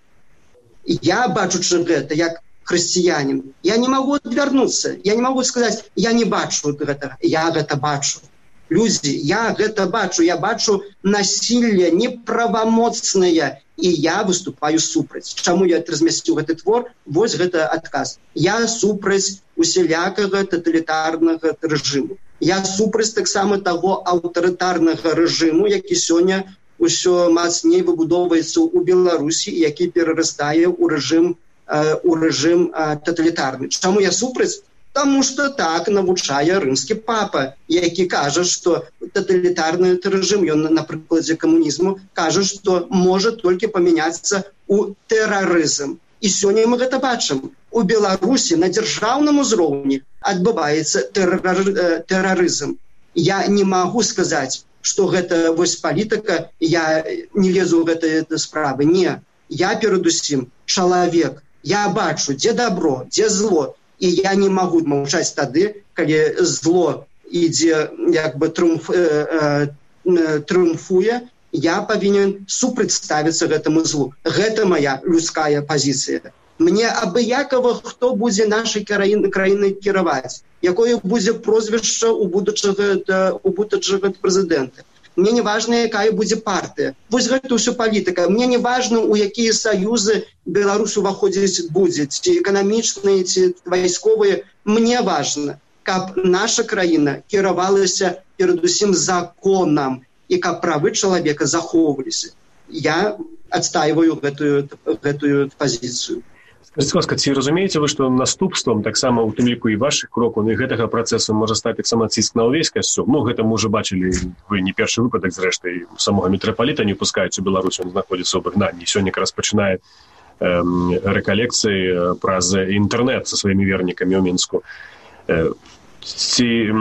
я, бачучы гэта, як хрысціянін, я не магу адвярнуцца, я не магу сказаць, я не бачу гэтага, я гэта бачу. Людзі, я гэта бачу, я бачу насілле неправамоцнае, і я выступаю супраць. Чаму я размясціў гэты твор? Вось гэта адказ. Я супраць усялякага таталітарнага рэжыму. Я супраць таксама таго аўтарытарнага рэжыму, які сёння усё мацней выбудоўваецца ў Беларусі, які перарастае ў рэжым, э, у рэжым э, таталітарны. Чаму я супраць? Таму што так навучае рымскі папа, які кажа, што таталітарны рэжым, ён на прыкладзе камунізму, кажа, што можа толькі памяняцца ў тэрарызм. І сёння мы гэта бачым. У Беларусі на дзяржаўным узроўні адбываецца тэрар, тэрарызм. Я не магу сказаць, што гэта вось палітыка, я не лезу ў гэтыя справы. Не, я перадусім чалавек. Я бачу, дзе добро, дзе зло. І я не магу маўчаць тады, калі зло ідзе, як бы трыумф, э, э, трыумфуе, я павінен супрацьставіцца гэтаму злу. Гэта моя людская пазіцыя. Мне абыякова, хто будзе нашай краіны, краіны кіраваць, якое будзе прозвішча у будучага, у будучага прэзідэнта. Мне не важна, якая будзе партыя. Вось гэта ўсё палітыка. Мне не важна, у якія саюзы Беларусь уваходзіць будзе, ці эканамічныя, ці вайсковыя. Мне важна, каб наша краіна кіравалася перадусім законам і каб правы чалавека захоўваліся. Я адстаиваю гэтую, гэтую пазіцыю. Скажіть, ласка, ці разумееце вы, што наступствам таксама у тым ліку і вашых крокаў, і гэтага працэсу можа стаць таксама ціск на ўвесь касцёл? Ну, гэта мы ўжо бачылі, вы не першы выпадак, зрэшты, самога мітрапаліта не пускаюць у Беларусь, ён знаходзіцца ў выгнанні. Сёння якраз пачынае э, рэкалекцыі праз інтэрнэт са сваімі вернікамі ў Мінску. Э, ці э,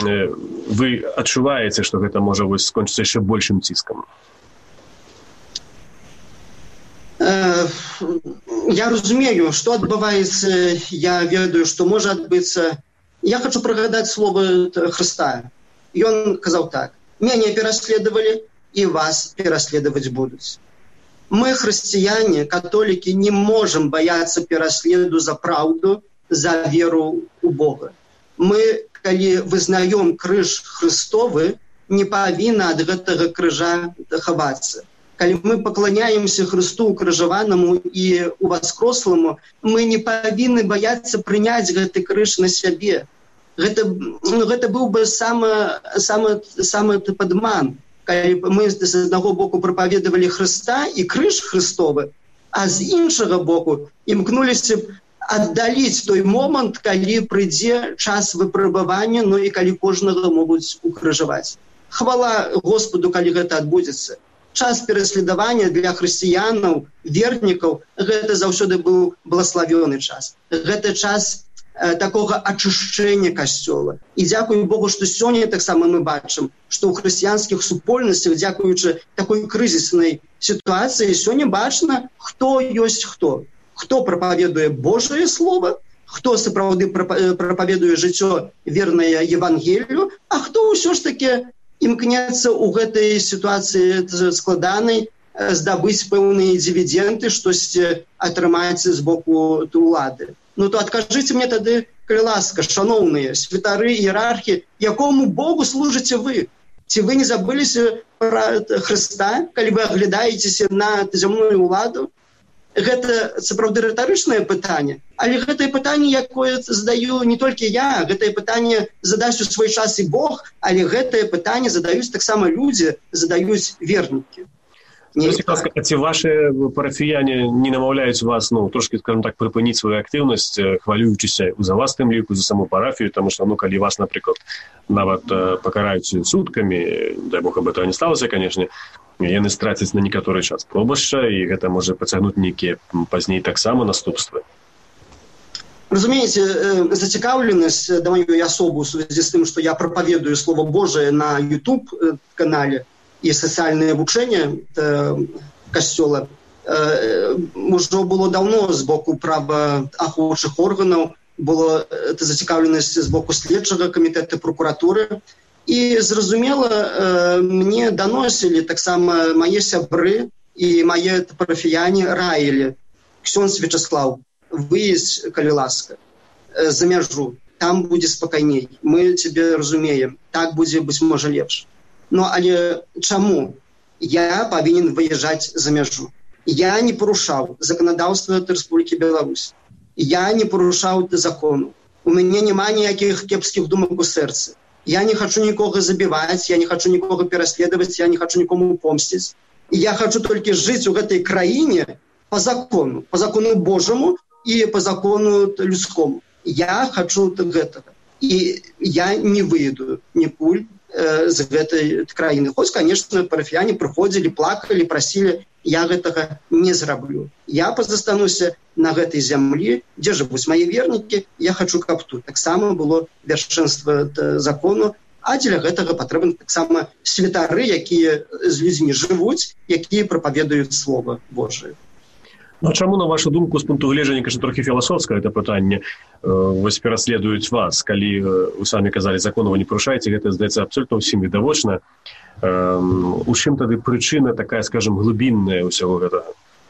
вы адчуваеце, што гэта можа вось скончыцца яшчэ большым ціскам? я разумею, што адбываецца, я ведаю, што можа адбыцца. Я хочу прыгадаць словы Хрыста. Ён казаў так: «Мяне пераследавалі, і вас пераследаваць будуць». Мы, хрысціяне, католікі, не можам баяцца пераследу за праўду, за веру ў Бога. Мы, калі вызнаём крыж Хрыстовы, не павінна ад гэтага крыжа хавацца. Калі мы пакланяемся Хрысту укрыжаванаму і уваскросламу, мы не павінны баяцца прыняць гэты крыж на сябе. Гэта, ну, гэта быў бы самы, самы, самы падман. Калі мы з аднаго боку прапаведавалі Хрыста і крыж Хрыстовы, а з іншага боку імкнуліся б аддаліць той момант, калі прыйдзе час выпрабавання, ну і калі кожнага могуць укрыжаваць. Хвала Господу, калі гэта адбудзецца. Час пераследавання для хрысціянаў, вернікаў, гэта заўсёды быў благаславёны час. Гэта час такога ачышчэння касцёла. І дзякую Богу, што сёння таксама мы бачым, што ў хрысціянскіх супольнасцях, дзякуючы такой крызіснай сітуацыі, сёння бачна, хто ёсць хто. Хто прапаведуе Божае Слово, хто сапраўды прапаведуе жыццё вернае Евангелію, а хто ўсё ж такі імкнецца ў гэтай сітуацыі складанай здабыць пэўныя дывіденды, штосьці атрымаць з боку улады. Ну то адкажыце мне тады, калі ласка, шаноўныя святары, іерархі, якому Богу служыце вы? Ці вы не забыліся пра Хрыста, калі вы аглядаецеся на зямную ўладу? Гэта сапраўды рытарычнае пытанне, але гэтае пытанне, якое задаю не толькі я, гэтае пытанне задасць у свой час і Бог, але гэтае пытанне задаюць таксама людзі, задаюць вернікі. Скажіть, будь ласка, ці ваші парафіяне не намаўляюць вас, ну, трошки, скажем так, припиніць свою активність, хвалюючися за вас тим ліку, за саму парафію, тому що, ну, коли вас, наприклад, нават покарають сутками, дай Бог, аби того не сталося, конечно, яны страцяць на некаторы час пробашча, і гэта можа пацягнуць нейкія пазней таксама наступствы. Разумеете, зацікаўленасць да маёй асобы ў сувязі з тым, што я прапаведую Слово Божие на YouTube-канале, і сацыяльнае вучэнне касцёла ўжо было даўно з боку праваахоўчых органаў, была зацікаўленасць з боку следчага камітэта прокуратуры, і зразумела, мне даносілі таксама мае сябры і мае парафіяне раілі: ксёндз Вячаслаў, выедзь, калі ласка, за мяжу, там будзе спакайней, мы цябе разумеем, так будзе, быць можа, лепш. Ну, але чаму я павінен выязджаць за мяжу? Я не парушаў заканадаўства Рэспублікі Беларусь. Я не парушаў закону. У мяне няма ніякіх кепскіх думак у сэрцы. Я не хачу нікога забіваць, я не хачу нікога пераследаваць, я не хачу нікому помсціць. І я хачу толькі жыць у гэтай краіне па закону, па закону Божаму і па закону людскому. Я хачу гэтага. І я не выеду нікуль з гэтай краіны. Хоць, конечно, парафіяне прыходзілі, плакалі, прасілі, я гэтага не зраблю. Я пазастануся на гэтай зямлі, дзе жывуць мае вернікі, я хачу, каб тут таксама было вяршэнства закону, а дзеля гэтага патрэбны таксама святары, якія з людзьмі жывуць, якія прапаведуюць Слова Божие. Ну, а чаму, на вашу думку, з пункту гледжання, кажа, трохі філасофскае гэта пытанне, вось пераследуюць вас, калі вы самі казалі, закону вы не парушаеце, гэта, здаецца, абсолютно ўсім відавочна. У чым тады прычына такая, скажем, глыбінная ўсяго гэтага?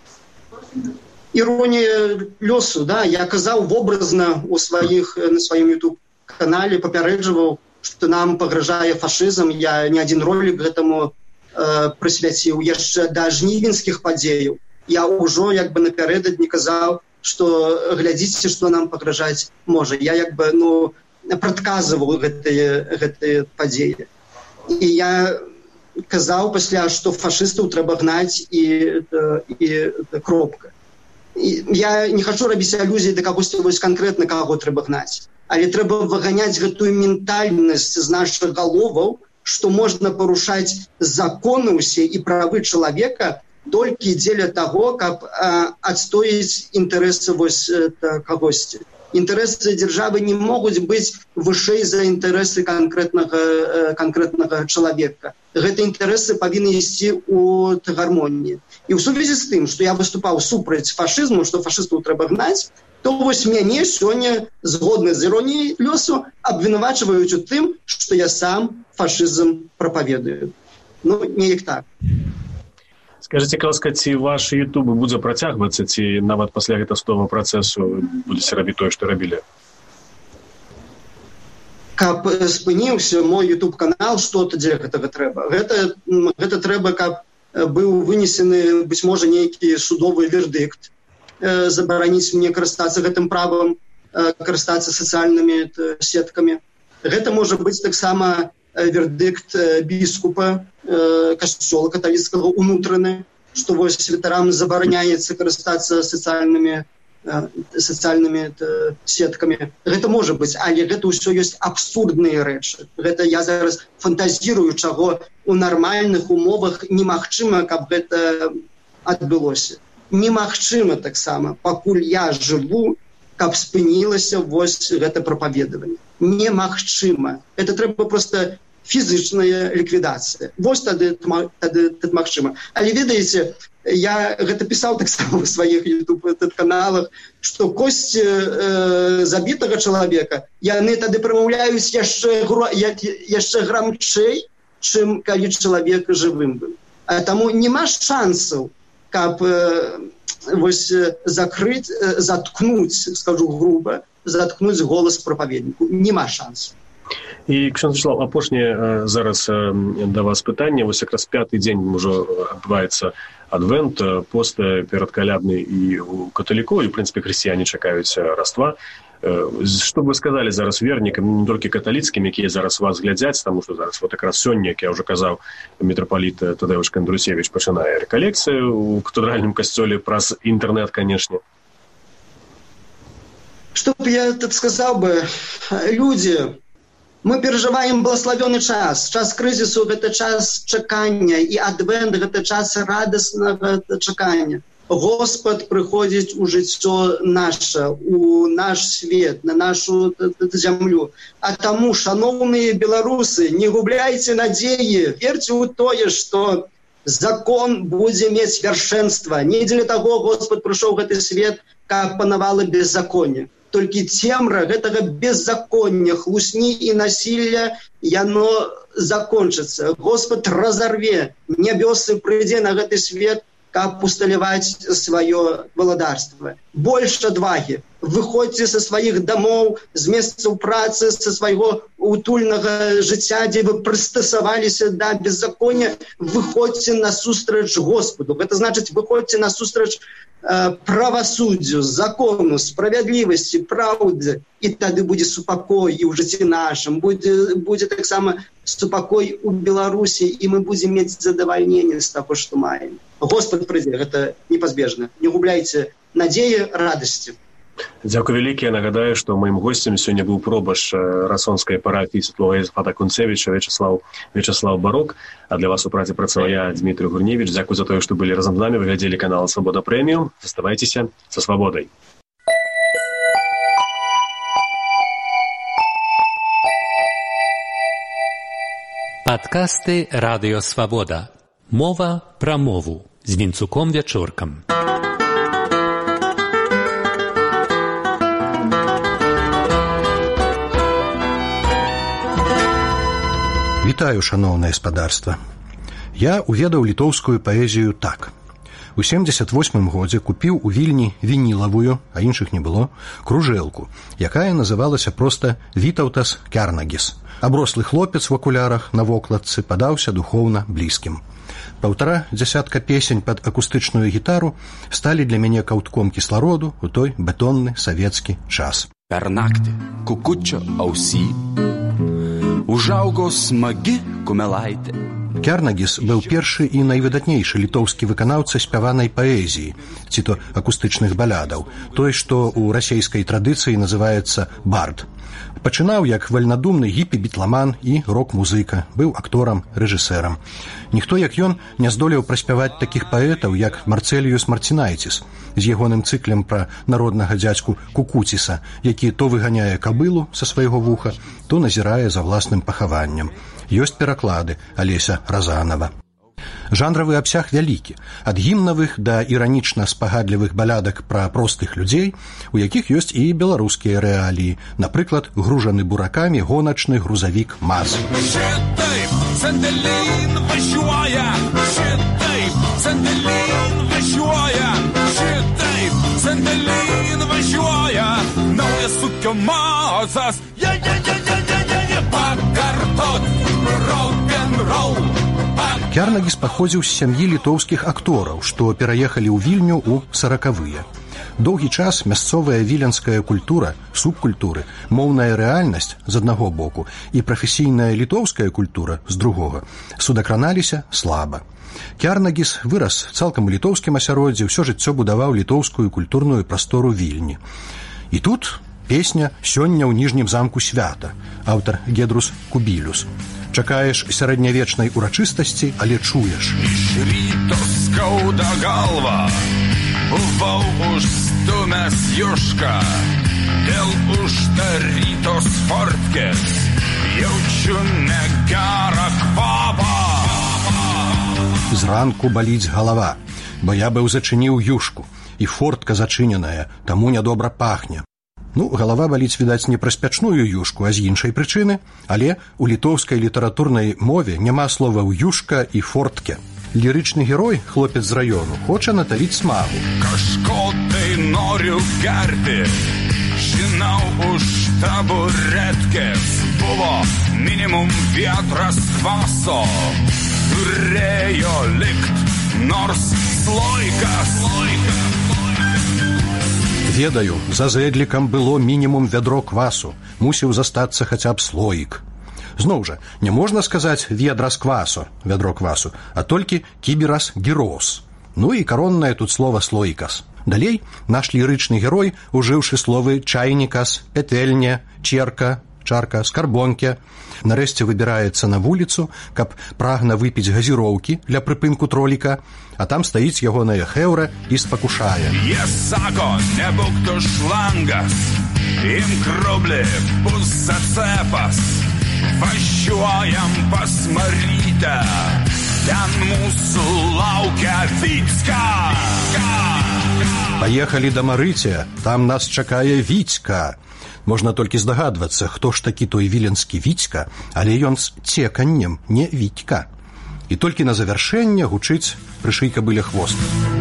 Іронія лёсу, да, я казаў вобразна у сваіх, на сваім YouTube-канале, папярэджваў, што нам пагражае фашызм, я не адзін ролік гэтаму э, прысвяціў яшчэ да жнівеньскіх падзеяў. Я ўжо як бы напярэдадні казаў, што глядзіце, што нам пагражаць можа. Я як бы, ну, прадказваў гэтыя, гэтыя падзеі. І я казаў пасля, што фашыстаў трэба гнаць і, і кропка. І я не хачу рабіць алюзіі да кагосьці вось канкрэтна, каго трэба гнаць. Але трэба выганяць гэтую ментальнасць з нашых галоваў, што можна парушаць законы ўсе і правы чалавека толькі дзеля таго, каб а, адстоіць інтарэсы вось кагосьці. Інтарэсы дзяржавы не могуць быць вышэй за інтарэсы канкрэтнага, канкрэтнага чалавека. Гэты інтарэсы павінны ісці ў гармоніі. І ў сувязі з тым, што я выступаў супраць фашызму, што фашыстаў трэба гнаць, то вось мяне сёння, згодна з іроніяй лёсу, абвінавачваюць у тым, што я сам фашызм прапаведую. Ну, неяк так. Скажите, ласка, ці ваш YouTube будзе працягвацца, ці нават пасля гэтага судовага працэсу будзеце рабіць тое, што рабілі? Каб спыніўся мой YouTube-канал, што тады гэтага трэба? Гэта, гэта трэба, каб быў вынесены, быць можа, нейкі судовы вердыкт, э, забараніць мне карыстацца гэтым правам, э, карыстацца сацыяльнымі сеткамі. Гэта можа быць таксама вердыкт біскупа э, касцёла каталіцкага унутраны, што вось святарам забараняецца карыстацца сацыяльнымі э, сацыяльнымі э, сеткамі. Гэта можа быць, але гэта ўсё ёсць абсурдныя рэчы. Гэта я зараз фантазірую, чаго у нармальных умовах немагчыма, каб гэта адбылося. Немагчыма таксама, пакуль я жыву, каб спынілася вось гэта прапаведаванне. Немагчыма. Это трэба проста фізычная ліквідацыя. Вось тады, тады, тады магчыма. Але ведаеце, я гэта пісаў таксама ў сваіх YouTube-каналах, што косці э, забітага чалавека, яны тады прамаўляюць яшчэ, яшчэ грамчэй, чым калі чалавек жывым быў. А таму няма шансаў, каб э, вось закрыць, э, заткнуць, скажу груба, заткнуць голас прапаведніку. Нема шансу. І, ксёндз Вячеслав, апошняе зараз да вас пытанне. Вось якраз пяты дзень ужо адбываецца адвент, пост перадкалядны і у каталікоў, і, ў прынцыпе, хрысціяне чакаюць раства. Што б вы сказалі зараз вернікам, не толькі каталіцкім, якія зараз вас глядзяць, таму што зараз вот якраз сёння, як я ўжо казаў, мітрапаліт Тадэўш Кандрусевіч пачынае рэкалекцыю ў кафедральным касцёле праз інтэрнэт, канешне. Што б я так сказаў бы, людзі, мы перажываем благословёны час. Час крызісу – гэта час чакання, і адвент – гэта час радаснага чакання. Господ прыходзіць у жыццё наша, у наш свет, на нашу зямлю. А таму, шаноўныя беларусы, не губляйце надзеі, верце ў тое, што закон будзе мець вяршэнства. Не дзеля таго Господ прыйшоў гэты свет, каб панавала беззаконне. Толькі цемра гэтага беззаконня, хлусні і насілля, яно закончыцца. Господ разарве нябёсы, прыйдзе на гэты свет, каб усталяваць сваё валадарства. Больш адвагі. Выходзьце са сваіх дамоў, з месцаў працы, са свайго утульнага жыцця, дзе вы прыстасаваліся да беззаконня, выходзьце насустрач Господу. Гэта значыць, выходзьце насустрач э, правасуддзю, закону, справядлівасці, праўдзе. І тады будзе супакой і ў жыцці нашым, будзе, будзе таксама супакой у Беларусі, і мы будзем мець задавальненне з таго, што маем. Господ прыйдзе, гэта непазбежна. Не губляйце надзеі, радасці. Дзякуй вялікі. Я нагадаю, што маім госцем сёння быў пробаш расонскай парафіі святлога Езафата Кунцевіча Вячеслав, Вячеслав Барок. А для вас у працы працаваў я, Дмітрый Гурневіч. Дзякуй за тое, што былі разам з намі. Вы глядзелі канал Свабода Прэміум. Заставайцеся са свабодай. Падкасты Радыё Свабода. Мова пра мову з Вінцуком Вячоркам. Вітаю, шаноўнае спадарства. Я уведаў літоўскую паэзію так. У семдзесят восьмым годзе купіў у Вільні вінілавую, а іншых не было, кружэлку, якая называлася проста «Вітаўтас Кярнагіс». Аброслы хлопец в акулярах на вокладцы падаўся духоўна блізкім. Паўтара дзясятка песень пад акустычную гітару сталі для мяне каўтком кіслароду ў той бетонны савецкі час. Per naktį kukučio ausy užaugo smagi kumelaitė, Кернагіс быў першы і найвыдатнейшы літоўскі выканаўца спяванай паэзіі, ці то акустычных балядаў, той, што ў расейскай традыцыі называецца бард. Пачынаў як вальнадумны гіпі-бітламан і рок-музыка, быў акторам, рэжысэрам. Ніхто, як ён, не здолеў праспяваць такіх паэтаў, як Марцэліюс Марцінайціс з ягоным цыклем пра народнага дзядзьку Кукуціса, які то выганяе кабылу са свайго вуха, то назірае за власным пахаваннем. Ёсць пераклады Алеся Разанова. Жанравы абсяг вялікі, ад гімнавых да іранічна-спагадлівых балядак пра простых людзей, у якіх ёсць і беларускія рэаліі, напрыклад, гружаны буракамі гоначны грузавік МАЗ. Кернагіс паходзіў з сям'і літоўскіх актораў, што пераехалі ў Вільню ў саракавыя. Доўгі час мясцовая віленская культура, субкультуры, моўная рэальнасць з аднаго боку і прафесійная літоўская культура з другога судакраналіся слаба. Кернагіс вырас цалкам у літоўскім асяроддзі, ўсё жыццё будаваў літоўскую культурную прастору Вільні. І тут песня «Сёння ў ніжнім замку свята», аўтар Гедрус Кубілюс. Чакаеш сярэднявечнай урачыстасці, але чуеш. Šryto skauda galva, buvau užstumęs jušką, dėl uždarytos fortkės, jaučiu negerą kvapą. Зранку баліць галава, бо я быў зачыніў юшку, і фортка зачыненая, таму нядобра пахне. Ну, галава баліць, відаць, не праз пячную юшку, а з іншай прычыны, але у літоўскай літаратурнай мове няма словаў юшка і фортке. Лірычны герой, хлопец з раёну, хоча наталіць смагу. Kažko tai noriu gerti, žinau už taburetkės, buvo minimum vietras kvaso, turėjo likt nors sloikas, sloikas. Ведаю, за зэдлікам было мінімум вядро квасу, мусіў застацца хаця б слоік. Зноў жа, не можна сказаць ведра з квасу, вядро квасу, а толькі кіберас гірос. Ну і кароннае тут слова слоікас. Далей наш лірычны герой, ужыўшы словы чайнікас, петэльня, черка, чарка, скарбонке, нарэшце выбіраецца на вуліцу, каб прагна выпіць газіроўкі для прыпынку троліка, а там стаіць ягоная хэўра і спакушае. Jie sako, nebūk tu šlangas, imk rublį, bus atcepas, važiuojam pas Marytę, ten mūsų laukia Віцька. Паехалі да Марыця, там нас чакае Віцька. Можна толькі здагадвацца, хто ж такі той віленскі Віцька, але ён з цеканнем, не Вітька. І толькі на завяршэнне гучыць «Прышый кабыля хвост».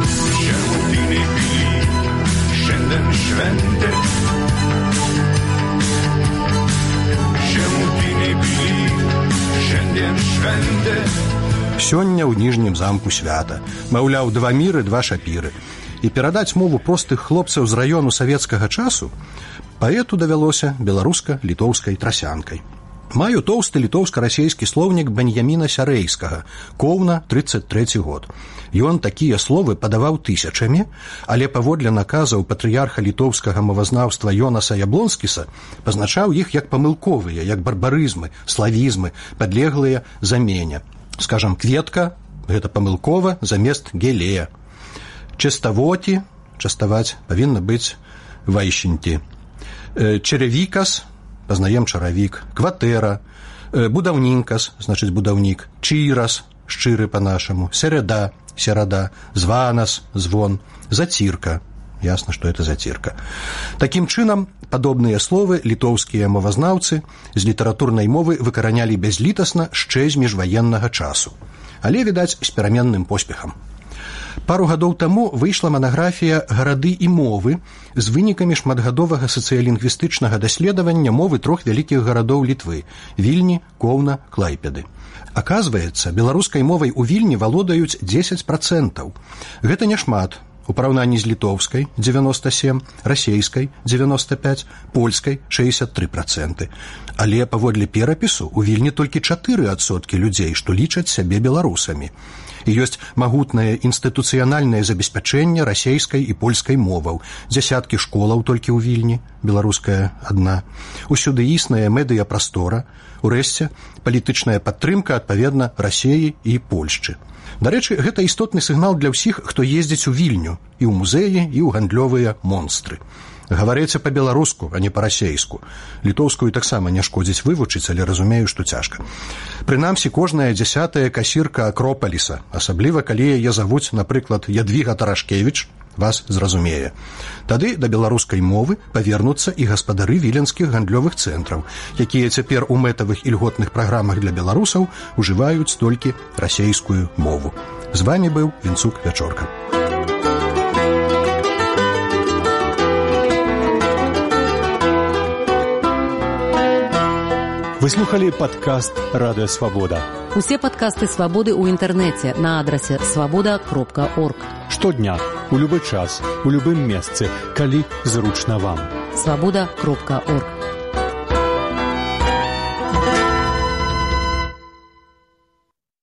Сёння ў ніжнім замку свята. Маўляў, два міры, два шапіры. І перадаць мову простых хлопцаў з раёну савецкага часу паэту давялося беларуска-літоўскай трасянкай. Маю тоўсты літоўска-расейскі слоўнік Беньяміна Сярэйскага, Коўна, трыццаць трэці год. Ён такія словы падаваў тысячамі, але паводле наказаў патрыярха літоўскага мовазнаўства Йонаса Яблонскіса пазначаў іх як памылковыя, як барбарызмы, славізмы, падлеглыя замене. Скажам, кветка – гэта памылкова замест гелея. Частавоці, частаваць, павінна быць вайшеньці. Чаравікас, пазнаем чаравік, кватэра, будаўнінкас, значыць будаўнік, чырас, шчыры па-нашаму, середа, серада, званас, звон, зацірка, ясна, што это зацірка. Такім чынам, падобныя словы літоўскія мовазнаўцы з літаратурнай мовы выкаранялі бязлітасна шчэ з міжваеннага часу, але, відаць, з пераменным поспехам. Пару гадоў таму выйшла манаграфія «Гарады і мовы» з вынікамі шматгадовага сацыялінгвістычнага даследавання мовы трох вялікіх гарадоў Літвы – Вільні, Коўна, Клайпеды. Аказваецца, беларускай мовай у Вільні валодаюць дзесяць працэнтаў. Гэта няшмат, у параўнанні з літоўскай девяносто семь, расейскай девяносто пять, польскай шестьдесят три процента. Але паводле перапісу у Вільні толькі чатыры адсоткі людзей, што лічаць сябе беларусамі. І ёсць магутнае інстытуцыянальнае забеспячэнне расейскай і польскай моваў, дзясяткі школаў толькі ў Вільні, беларуская адна. Усюды існая медыяпрастора, урэшце палітычная падтрымка адпаведна Расеі і Польшчы. Дарэчы, гэта істотны сігнал для ўсіх, хто ездзіць у Вільню, і ў музеі, і ў гандлёвыя монстры. Гаварыце па-беларуску, а не па-расейску. Літоўскую таксама не шкодзіць вывучыць, але разумею, што цяжка. Прынамсі, кожная дзясятая касірка Акропаліса, асабліва калі яе завуць, напрыклад, Ядвіга Тарашкевіч, вас зразумее. Тады да беларускай мовы павернуцца і гаспадары віленскіх гандлёвых цэнтраў, якія цяпер у мэтавых і льготных праграмах для беларусаў ужываюць толькі расейскую мову. З вамі быў Вінцук Вячорка. Вы слухали падкаст «Радыё Свабода». Усе падкасты «Свабоды» ў інтэрнэце на адрасе свабода кропка орг. Штодня, у любы час, у любым месцы, калі зручна вам. свабода кропка орг.